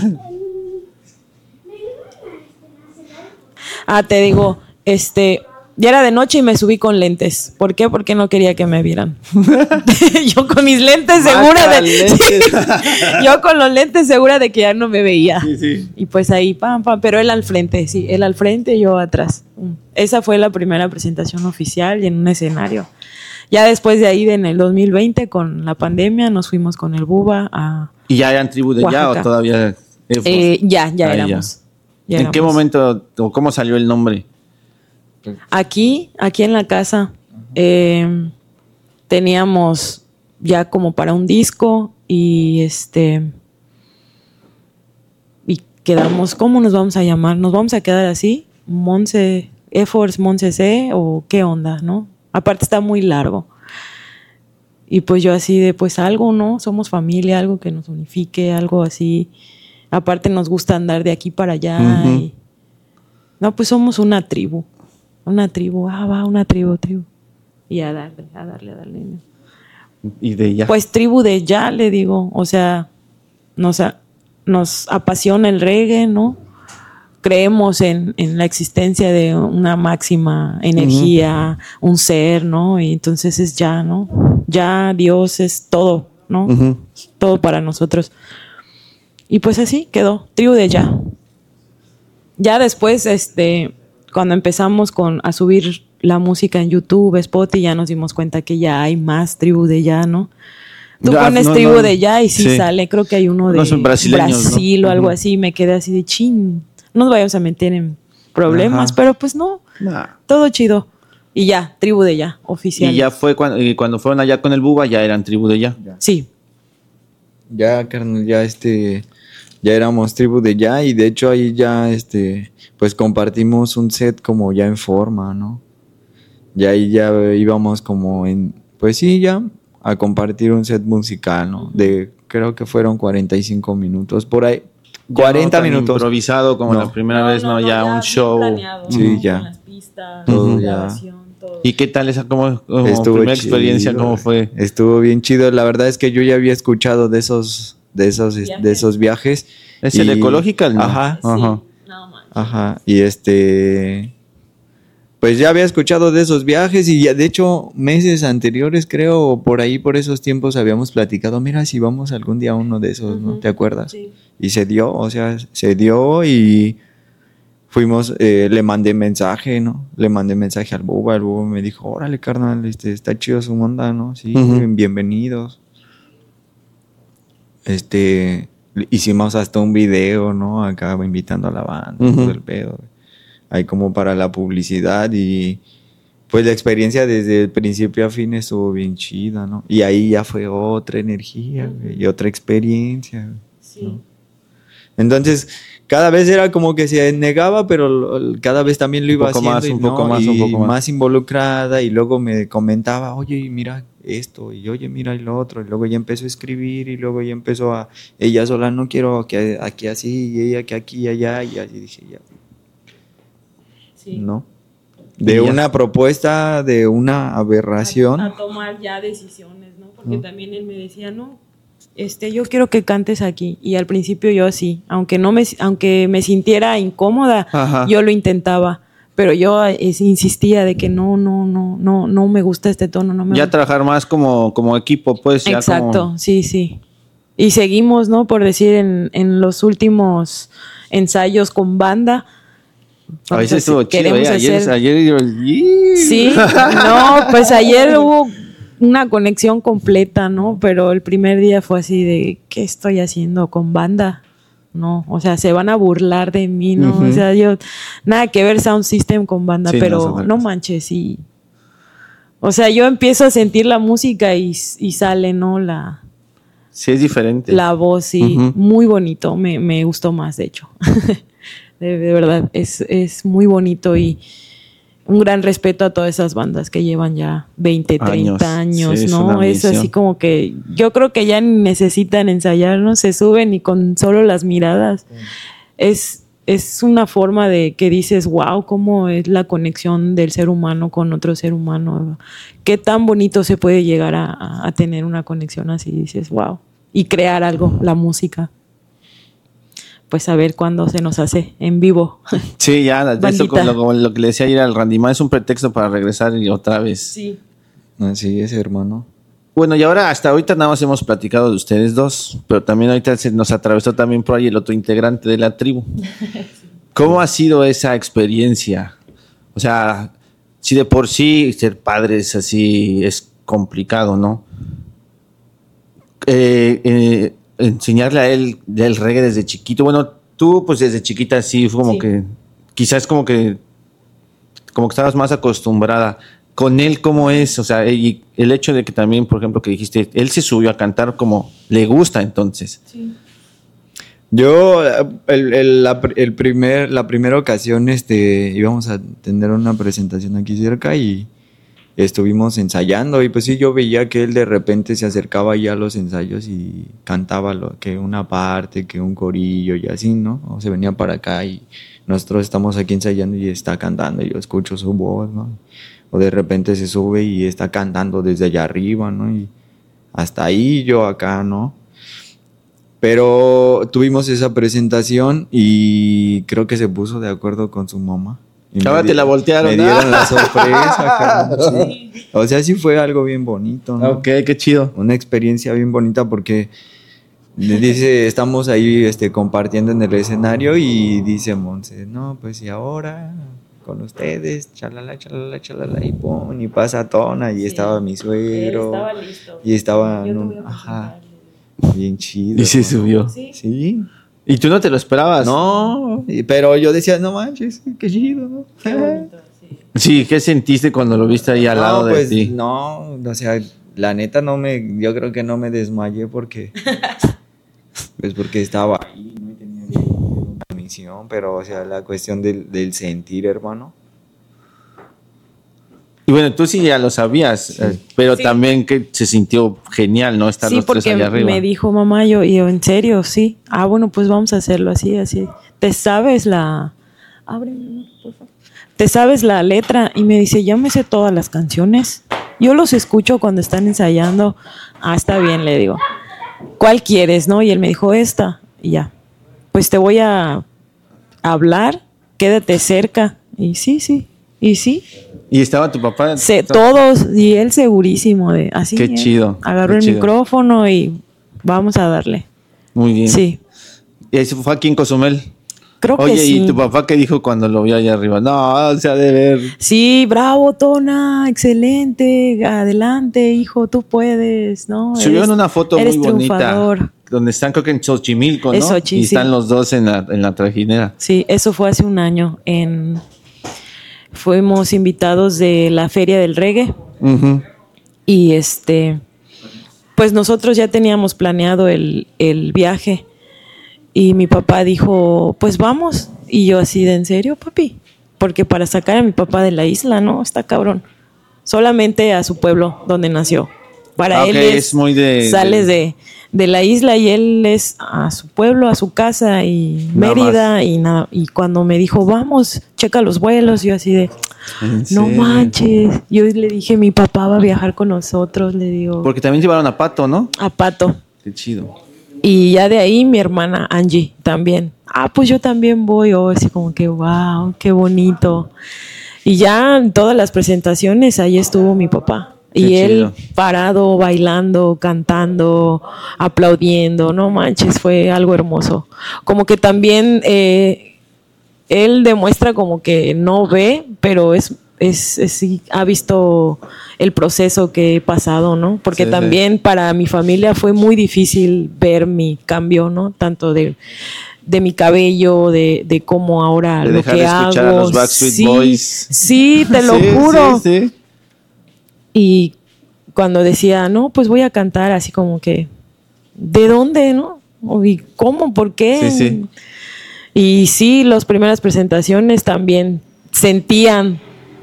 Speaker 3: Te digo, ya era de noche y me subí con lentes. ¿Por qué? Porque no quería que me vieran. Yo con mis lentes segura
Speaker 2: Marca
Speaker 3: de...
Speaker 2: lentes.
Speaker 3: Yo con los lentes segura de que ya no me veía.
Speaker 2: Sí.
Speaker 3: Y pues ahí, pam, pero él al frente, sí, él al frente y yo atrás. Esa fue la primera presentación oficial y en un escenario. Ya después de ahí, en el 2020, con la pandemia, nos fuimos con el Buba a...
Speaker 2: ¿Y ya eran tribu de ya
Speaker 3: Oaxaca.
Speaker 2: o todavía?
Speaker 3: ya
Speaker 2: Ahí
Speaker 3: éramos. Ya
Speaker 2: ¿En qué
Speaker 3: éramos.
Speaker 2: momento o cómo salió el nombre?
Speaker 3: Aquí en la casa, teníamos ya como para un disco y y quedamos, ¿cómo nos vamos a llamar? ¿Nos vamos a quedar así? Monse, Efforts, Monse C, o qué onda, ¿no? Aparte está muy largo. Y pues yo así de, pues algo, ¿no? Somos familia, algo que nos unifique, algo así. Aparte nos gusta andar de aquí para allá.
Speaker 2: Ujú.
Speaker 3: Y, no, pues somos una tribu. Una tribu, una tribu. Y a darle.
Speaker 2: Y de ya.
Speaker 3: Pues tribu de ya, le digo. O sea, nos apasiona el reggae, ¿no? Creemos en la existencia de una máxima energía, un ser, ¿no? Y entonces es ya, ¿no? Ya Dios es todo, ¿no?
Speaker 2: Ujú.
Speaker 3: Todo para nosotros. Y pues así quedó, tribu de ya. Ya después, cuando empezamos a subir la música en YouTube, Spotify, ya nos dimos cuenta que ya hay más tribu de ya, ¿no? Tú pones tribu de ya y sí sale, creo que hay uno de
Speaker 2: No son brasileños,
Speaker 3: Brasil
Speaker 2: ¿no?
Speaker 3: o algo
Speaker 2: Ujú.
Speaker 3: así, me quedé así de chin. No nos vayamos a meter en problemas,
Speaker 2: Ajá.
Speaker 3: pero pues no,
Speaker 2: Nah.
Speaker 3: todo chido. Y ya, tribu de ya, oficial.
Speaker 2: Y ya fue cuando fueron allá con el Buba, ya eran tribu de ya.
Speaker 3: Sí,
Speaker 4: Ya, carnal, ya ya éramos tribu de ya y de hecho ahí ya pues compartimos un set como ya en forma, ¿no? Ya ahí ya íbamos como pues sí, ya a compartir un set musical, ¿no? Creo que fueron 45 minutos por ahí, 40
Speaker 2: tan
Speaker 4: minutos.
Speaker 2: improvisado como
Speaker 4: No.
Speaker 2: la primera vez, no, ya un
Speaker 3: bien
Speaker 2: show.
Speaker 3: planeado,
Speaker 4: Sí,
Speaker 3: ¿no?
Speaker 4: ya.
Speaker 3: Con las pistas,
Speaker 4: Todo ya.
Speaker 3: grabación, todo.
Speaker 2: ¿Y qué tal esa como
Speaker 4: Estuvo
Speaker 2: primera
Speaker 4: chido,
Speaker 2: experiencia? ¿Cómo fue?
Speaker 4: Estuvo bien chido. La verdad es que yo ya había escuchado de esos viajes.
Speaker 2: ¿Es el Ecological, no?
Speaker 4: Ajá.
Speaker 3: Sí,
Speaker 2: Ajá.
Speaker 3: no manches.
Speaker 4: Ajá. Y pues ya había escuchado de esos viajes y ya, de hecho, meses anteriores, creo, o por ahí, por esos tiempos, habíamos platicado, mira, si vamos algún día a uno de esos, ¿no?
Speaker 3: Ujú.
Speaker 4: ¿Te acuerdas?
Speaker 3: Sí.
Speaker 4: Y se dio, o sea, se dio y fuimos, le mandé mensaje, ¿no? Le mandé mensaje al Buba me dijo, órale, carnal, está chido su onda, ¿no? Sí,
Speaker 2: Ujú.
Speaker 4: bienvenidos. Hicimos hasta un video, ¿no? Acá invitando a la banda,
Speaker 2: Ujú.
Speaker 4: todo el pedo. Ahí como para la publicidad y pues la experiencia desde el principio a fin estuvo bien chida, ¿no? Y ahí ya fue otra energía, güey, y otra experiencia, güey.
Speaker 3: Sí.
Speaker 4: Entonces, cada vez era como que se negaba, pero cada vez también lo iba
Speaker 2: poco
Speaker 4: haciendo
Speaker 2: más,
Speaker 4: y
Speaker 2: un
Speaker 4: no,
Speaker 2: poco más,
Speaker 4: y
Speaker 2: un poco más.
Speaker 4: involucrada y luego me comentaba, oye, mira esto y oye, mira y lo otro y luego ya empezó a escribir y luego ya empezó a, ella sola no quiero que aquí así y ella que aquí y allá y así dije ya,
Speaker 3: Sí.
Speaker 4: ¿no?
Speaker 2: Y
Speaker 4: De
Speaker 2: ya.
Speaker 4: una propuesta, de una aberración.
Speaker 3: A tomar ya decisiones, ¿no? Porque también él me decía, no, yo quiero que cantes aquí. Y al principio yo sí, aunque me sintiera incómoda,
Speaker 2: Ajá.
Speaker 3: yo lo intentaba. Pero yo insistía de que no me gusta este tono, no me
Speaker 2: Ya
Speaker 3: gusta.
Speaker 2: trabajar más como equipo, pues. Ya
Speaker 3: Exacto,
Speaker 2: como-
Speaker 3: sí. Y seguimos, ¿no? Por decir, en los últimos ensayos con banda.
Speaker 2: A veces estuvo chido,
Speaker 3: queremos hacer-
Speaker 2: ayer yo...
Speaker 3: Sí, no, pues ayer hubo una conexión completa, ¿no? Pero el primer día fue así de, ¿qué estoy haciendo con banda? No, o sea, se van a burlar de mí, ¿no?
Speaker 2: Ujú.
Speaker 3: O sea, yo, nada que ver Sound System con banda,
Speaker 2: Sí, no, es
Speaker 3: pero
Speaker 2: otra
Speaker 3: no
Speaker 2: cosa.
Speaker 3: manches, sí. O sea, yo empiezo a sentir la música y sale, ¿no? La
Speaker 2: Sí, es diferente.
Speaker 3: voz, sí,
Speaker 2: Ujú.
Speaker 3: muy bonito, me gustó más, de hecho. De verdad, es muy bonito y un gran respeto a todas esas bandas que llevan ya 20, 30 años,
Speaker 2: Sí, es
Speaker 3: ¿no?
Speaker 2: una
Speaker 3: Es así
Speaker 2: misión.
Speaker 3: como que yo creo que ya ni necesitan ensayar, ¿no? Se suben y con solo las miradas. Es una forma de que dices, wow, cómo es la conexión del ser humano con otro ser humano. Qué tan bonito se puede llegar a tener una conexión así, dices, wow. Y crear algo, la música. Pues a ver cuándo se nos hace en vivo.
Speaker 2: Sí, ya, esto
Speaker 3: Bandita.
Speaker 2: con lo que le decía ayer al Randimán es un pretexto para regresar y otra vez.
Speaker 3: Sí.
Speaker 4: Así es, hermano.
Speaker 2: Bueno, y ahora hasta ahorita nada más hemos platicado de ustedes dos, pero también ahorita se nos atravesó también por ahí el otro integrante de la tribu. ¿Cómo ha sido esa experiencia? O sea, si de por sí ser padres así es complicado, ¿no? Enseñarle a él del reggae desde chiquito. Bueno, tú pues desde chiquita sí, fue como
Speaker 3: Sí.
Speaker 2: que quizás como que estabas más acostumbrada. Con él, ¿cómo es? O sea, y el hecho de que también, por ejemplo, que dijiste, él se subió a cantar como le gusta entonces.
Speaker 3: Sí.
Speaker 4: Yo, la primera ocasión, íbamos a tener una presentación aquí cerca y estuvimos ensayando y pues sí, yo veía que él de repente se acercaba ya a los ensayos y cantaba que una parte, que un corillo y así, ¿no? O se venía para acá y nosotros estamos aquí ensayando y está cantando y yo escucho su voz, ¿no? O de repente se sube y está cantando desde allá arriba, ¿no? Y hasta ahí yo acá, ¿no? Pero tuvimos esa presentación y creo que se puso de acuerdo con su mamá. Y
Speaker 2: Ahora te la voltearon,
Speaker 4: Me
Speaker 2: ¿no?
Speaker 4: dieron la sorpresa, carnal, sí. O sea, sí fue algo bien bonito, ¿no?
Speaker 2: Ok, qué chido.
Speaker 4: Una experiencia bien bonita porque dice, estamos ahí compartiendo en el escenario y dice Monse, no, pues y ahora con ustedes, chalala, chalala, chalala, y pum, y pasa tona, y
Speaker 3: Sí.
Speaker 4: estaba mi
Speaker 3: Él
Speaker 4: suegro,
Speaker 3: estaba listo.
Speaker 4: y estaba,
Speaker 3: Yo te
Speaker 4: no,
Speaker 3: voy a
Speaker 4: ajá,
Speaker 3: presentarle.
Speaker 4: bien chido.
Speaker 2: Y se
Speaker 4: hermano.
Speaker 2: subió.
Speaker 3: Sí.
Speaker 4: Sí.
Speaker 2: ¿Y tú no te lo esperabas?
Speaker 4: No, pero yo decía, no manches, qué chido, ¿no?
Speaker 3: Qué bonito, sí.
Speaker 2: Sí, ¿qué sentiste cuando lo viste ahí al lado
Speaker 4: pues,
Speaker 2: de ti?
Speaker 4: no, o sea, la neta yo creo que no me desmayé porque, pues porque estaba ahí, no tenía que una misión, pero, o sea, la cuestión del sentir, hermano.
Speaker 2: Y bueno, tú sí ya lo sabías, pero
Speaker 3: Sí.
Speaker 2: también que se sintió genial, ¿no? Estar
Speaker 3: Sí,
Speaker 2: los tres
Speaker 3: porque
Speaker 2: allá arriba.
Speaker 3: me dijo mamá, yo, ¿en serio? Sí. Ah, bueno, pues vamos a hacerlo así, así. ¿Te sabes la... Ábreme, por favor. ¿Te sabes la letra? Y me dice, ya me sé todas las canciones. Yo los escucho cuando están ensayando. Ah, está bien, le digo. ¿Cuál quieres, no? Y él me dijo, esta. Y ya. Pues te voy a hablar, quédate cerca. Y sí, sí. Y sí.
Speaker 2: Y estaba tu papá.
Speaker 3: Todos, y él segurísimo de así.
Speaker 2: Qué chido,
Speaker 3: Agarró
Speaker 2: qué
Speaker 3: el
Speaker 2: chido.
Speaker 3: micrófono y vamos a darle.
Speaker 2: Muy bien.
Speaker 3: Sí.
Speaker 2: Y eso fue aquí en Cozumel.
Speaker 3: Creo
Speaker 2: Oye,
Speaker 3: que sí.
Speaker 2: ¿y tu papá qué dijo cuando lo vio allá arriba? No, o sea, de ver.
Speaker 3: Sí, bravo, Tona, excelente, adelante, hijo, tú puedes, ¿no?
Speaker 2: Subieron una foto
Speaker 3: eres
Speaker 2: muy bonita.
Speaker 3: triunfador.
Speaker 2: Donde están, creo que en Xochimilco, ¿no?
Speaker 3: En Xochi,
Speaker 2: y están
Speaker 3: sí.
Speaker 2: los dos en la trajinera.
Speaker 3: Sí, eso fue hace un año. Fuimos invitados de la Feria del Reggae
Speaker 2: Ujú.
Speaker 3: y pues nosotros ya teníamos planeado el viaje y mi papá dijo, pues vamos. Y yo así de, ¿en serio, papi? Porque para sacar a mi papá de la isla, ¿no? Está cabrón. Solamente a su pueblo donde nació. Para
Speaker 2: Ah,
Speaker 3: él
Speaker 2: ok, es muy
Speaker 3: sales de la isla y él es a su pueblo, a su casa y
Speaker 2: Nada
Speaker 3: Mérida
Speaker 2: más.
Speaker 3: y nada. Y cuando me dijo, vamos, checa los vuelos, yo así de,
Speaker 2: ¿En
Speaker 3: no
Speaker 2: serio?
Speaker 3: manches. Yo le dije, mi papá va a viajar con nosotros, le digo,
Speaker 2: Porque también llevaron a Pato, ¿no?
Speaker 3: a Pato.
Speaker 2: Qué chido.
Speaker 3: Y ya de ahí mi hermana Angie también. Ah, pues yo también voy. Oh, así como que, wow, qué bonito. Y ya en todas las presentaciones ahí estuvo mi papá.
Speaker 2: Qué
Speaker 3: Y él
Speaker 2: chido.
Speaker 3: parado, bailando, cantando, aplaudiendo. No manches, fue algo hermoso. Como que también él demuestra como que no ve, pero sí, ha visto el proceso que he pasado, ¿no? Porque
Speaker 2: Sí,
Speaker 3: también para mi familia fue muy difícil ver mi cambio, ¿no? Tanto de mi cabello, de cómo ahora
Speaker 2: De
Speaker 3: lo
Speaker 2: dejar
Speaker 3: que
Speaker 2: de escuchar a
Speaker 3: hago.
Speaker 2: los Backstreet
Speaker 3: Sí,
Speaker 2: Boys.
Speaker 3: sí, te lo
Speaker 2: Sí,
Speaker 3: juro.
Speaker 2: Sí, sí.
Speaker 3: Y cuando decía, no, pues voy a cantar así como que, ¿de dónde, no? ¿Y cómo? ¿Por qué?
Speaker 2: Sí, sí.
Speaker 3: Y sí, las primeras presentaciones también sentían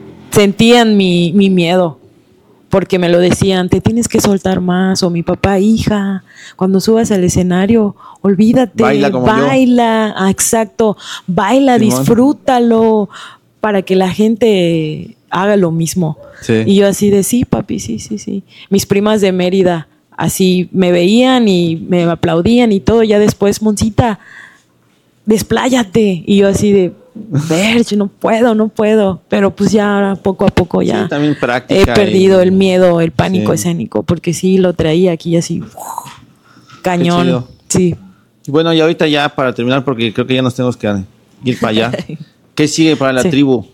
Speaker 3: mi miedo, porque me lo decían, te tienes que soltar más, o mi papá, hija, cuando subas al escenario, olvídate,
Speaker 2: Baila como yo.
Speaker 3: baila, exacto, baila,
Speaker 2: Simón.
Speaker 3: disfrútalo, para que la gente haga lo mismo.
Speaker 2: Sí.
Speaker 3: Y yo así de, sí, papi, sí, sí, sí. Mis primas de Mérida, así me veían y me aplaudían y todo, ya después, Moncita, despláyate. Y yo así de, Verge, no puedo. Pero pues ya poco a poco ya
Speaker 2: Sí, también práctica
Speaker 3: he perdido
Speaker 2: y-
Speaker 3: el miedo, el pánico
Speaker 2: Sí.
Speaker 3: escénico, porque sí lo traía aquí así, cañón.
Speaker 2: chido.
Speaker 3: Sí.
Speaker 2: Y bueno, y ahorita ya para terminar, porque creo que ya nos tenemos que ir para allá. ¿Qué sigue para la
Speaker 3: Sí.
Speaker 2: tribu?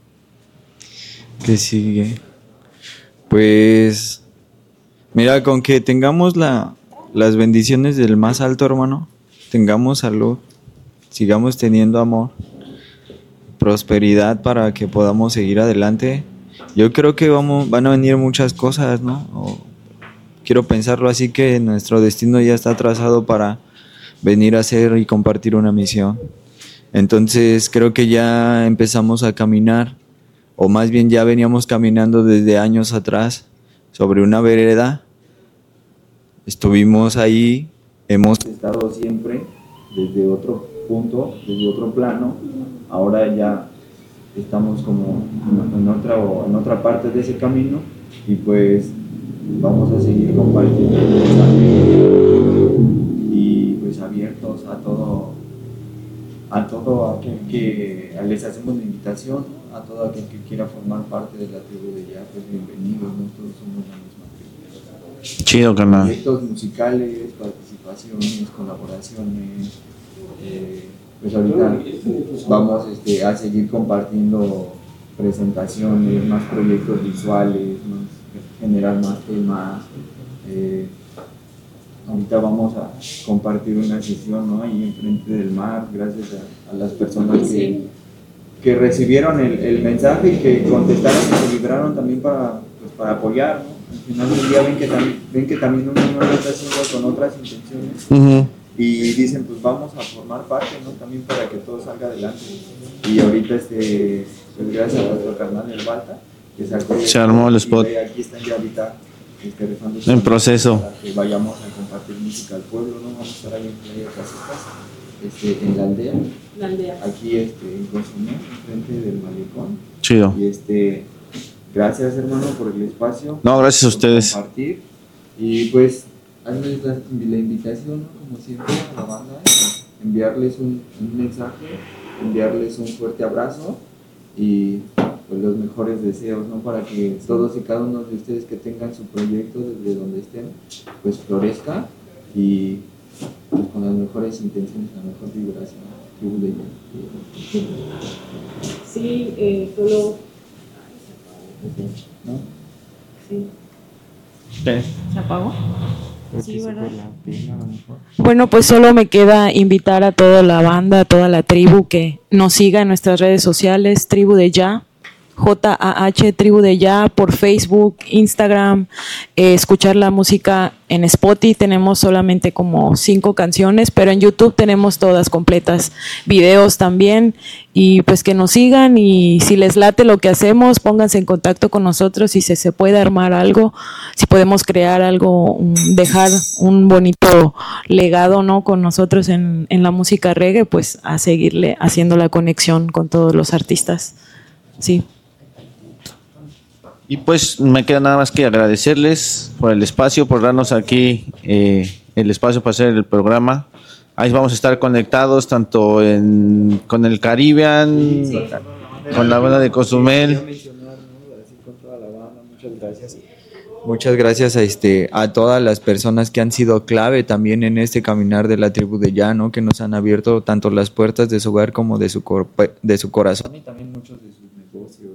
Speaker 4: ¿Qué sigue? Pues, mira, con que tengamos las bendiciones del más alto, hermano, tengamos salud, sigamos teniendo amor, prosperidad para que podamos seguir adelante. Yo creo que van a venir muchas cosas, ¿no? Quiero pensarlo así, que nuestro destino ya está trazado para venir a hacer y compartir una misión. Entonces creo que ya empezamos a caminar, o más bien ya veníamos caminando desde años atrás sobre una vereda. Estuvimos ahí, hemos estado siempre desde otro punto, desde otro plano. Ahora ya estamos como en otra parte de ese camino, y pues vamos a seguir compartiendo el mensaje y pues abiertos a todo aquel que les hacemos la invitación, a todo aquel que quiera formar parte de la tribu de Ya, pues bienvenidos, ¿no? Todos somos la misma tribu.
Speaker 2: Chido, carnal.
Speaker 4: Proyectos musicales, participaciones, colaboraciones. Pues ahorita vamos a seguir compartiendo presentaciones, más proyectos visuales, generar más temas. Ahorita vamos a compartir una sesión, ¿no? Ahí enfrente del mar, gracias a las personas que recibieron el mensaje y que contestaron y se libraron también para apoyar, ¿no? Al final del día ven que también uno no lo está haciendo con otras intenciones.
Speaker 2: Ujú.
Speaker 4: Y dicen, pues vamos a formar parte, ¿no? También para que todo salga adelante. Y ahorita, pues gracias a nuestro carnal El Balta, que sacó.
Speaker 2: Se armó el spot.
Speaker 4: Y aquí están ya ahorita rezando
Speaker 2: en proceso.
Speaker 4: para que vayamos a compartir música al pueblo, ¿no? Vamos a estar ahí en Playa Casitas, en la aldea. Aquí en Consumé, enfrente del malecón.
Speaker 2: Chido.
Speaker 4: Y gracias, hermano, por el espacio.
Speaker 2: No, gracias a ustedes.
Speaker 4: Compartir. Y pues, hazles la invitación, ¿no? Como siempre, a la banda, enviarles un mensaje, enviarles un fuerte abrazo y pues los mejores deseos, ¿no? Para que todos y cada uno de ustedes que tengan su proyecto desde donde estén, pues florezca y pues, con las mejores intenciones, la mejor vibración. Tribu de Ya.
Speaker 3: Sí, solo...
Speaker 4: ¿No?
Speaker 3: Sí.
Speaker 2: ¿Qué?
Speaker 3: ¿Se apagó?
Speaker 4: Creo
Speaker 3: Sí,
Speaker 4: que se
Speaker 3: ¿verdad?
Speaker 4: fue la pila, a lo mejor.
Speaker 3: Bueno, pues solo me queda invitar a toda la banda, a toda la tribu que nos siga en nuestras redes sociales, Tribu de Ya, JAH, Tribu de Ya, por Facebook, Instagram, escuchar la música en Spotify. Tenemos solamente como 5 canciones, pero en YouTube tenemos todas completas, videos también, y pues que nos sigan, y si les late lo que hacemos, pónganse en contacto con nosotros y si se puede armar algo, si podemos crear algo, dejar un bonito legado, ¿no? Con nosotros en la música reggae, pues a seguirle haciendo la conexión con todos los artistas. Sí.
Speaker 2: Y pues me queda nada más que agradecerles por el espacio, por darnos aquí el espacio para hacer el programa. Ahí vamos a estar conectados tanto con el Caribbean, con la banda de Cozumel.
Speaker 4: Muchas gracias a todas las personas que han sido clave también en este caminar de la tribu de Ya, ¿no? Que nos han abierto tanto las puertas de su hogar como de su corazón y también muchos de sus negocios,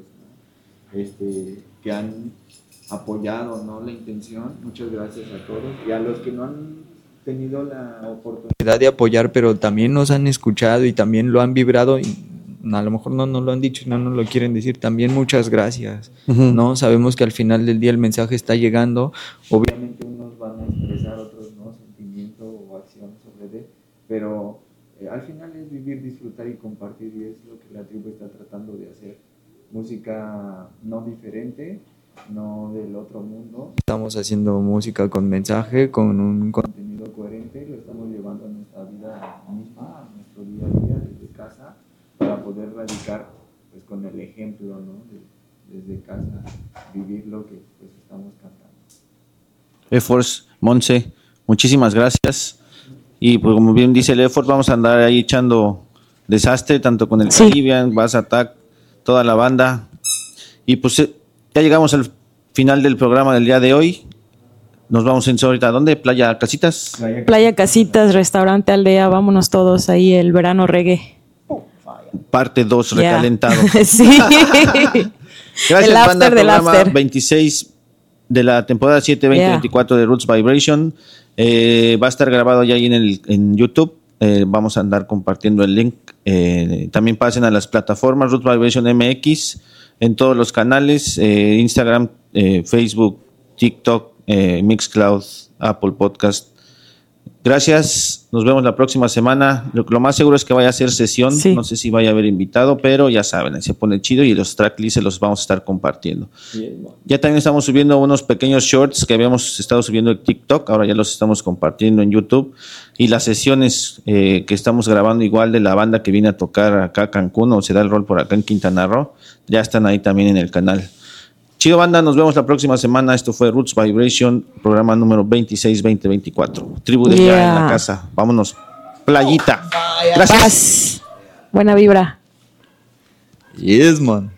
Speaker 4: ¿no? Que han apoyado, ¿no? La intención. Muchas gracias a todos y a los que no han tenido la oportunidad de apoyar, pero también nos han escuchado y también lo han vibrado y a lo mejor no lo han dicho y no nos lo quieren decir. También muchas gracias, ¿no? Sabemos que al final del día el mensaje está llegando. Obviamente unos van a expresar, otros no, sentimiento o acción sobre él, pero al final es vivir, disfrutar y compartir, y es lo que la tribu está tratando de hacer. Música no diferente, no del otro mundo. Estamos haciendo música con mensaje, con un contenido coherente, lo estamos llevando a nuestra vida misma, a nuestro día a día desde casa, para poder radicar pues con el ejemplo, ¿no? Desde casa, vivir lo que pues estamos cantando.
Speaker 2: Efforts, Monse, muchísimas gracias. Y pues como bien dice el Effort, vamos a andar ahí echando desastre, tanto con el Caribbean, Bass Attack, toda la banda. Y pues ya llegamos al final del programa del día de hoy. Nos vamos en ahorita, ¿a dónde? ¿Playa Casitas?
Speaker 3: Playa Casitas, restaurante Aldea, vámonos todos ahí, el verano reggae.
Speaker 2: Parte 2, recalentado.
Speaker 3: Sí.
Speaker 2: Gracias,
Speaker 3: el
Speaker 2: banda.
Speaker 3: after del
Speaker 2: Programa
Speaker 3: after.
Speaker 2: 26 de la temporada 7-20-24 de Roots Vibration. Va a estar grabado ya ahí en YouTube. Vamos a andar compartiendo el link. También pasen a las plataformas Roots Vibration MX en todos los canales, Instagram, Facebook, TikTok, Mixcloud, Apple Podcast. Gracias, nos vemos la próxima semana. Lo más seguro es que vaya a ser sesión, sí. No sé si vaya a haber invitado, pero ya saben, ahí se pone chido y los tracklists se los vamos a estar compartiendo. Bien, bueno. Ya también estamos subiendo unos pequeños shorts que habíamos estado subiendo en TikTok, ahora ya los estamos compartiendo en YouTube, y las sesiones que estamos grabando igual de la banda que viene a tocar acá a Cancún o se da el rol por acá en Quintana Roo, ya están ahí también en el canal. Chido, banda, nos vemos la próxima semana. Esto fue Roots Vibration, programa número 26-2024. Tribu de Ya en la casa. Vámonos. Playita. Gracias.
Speaker 3: Paz. Buena vibra.
Speaker 4: Yes, man.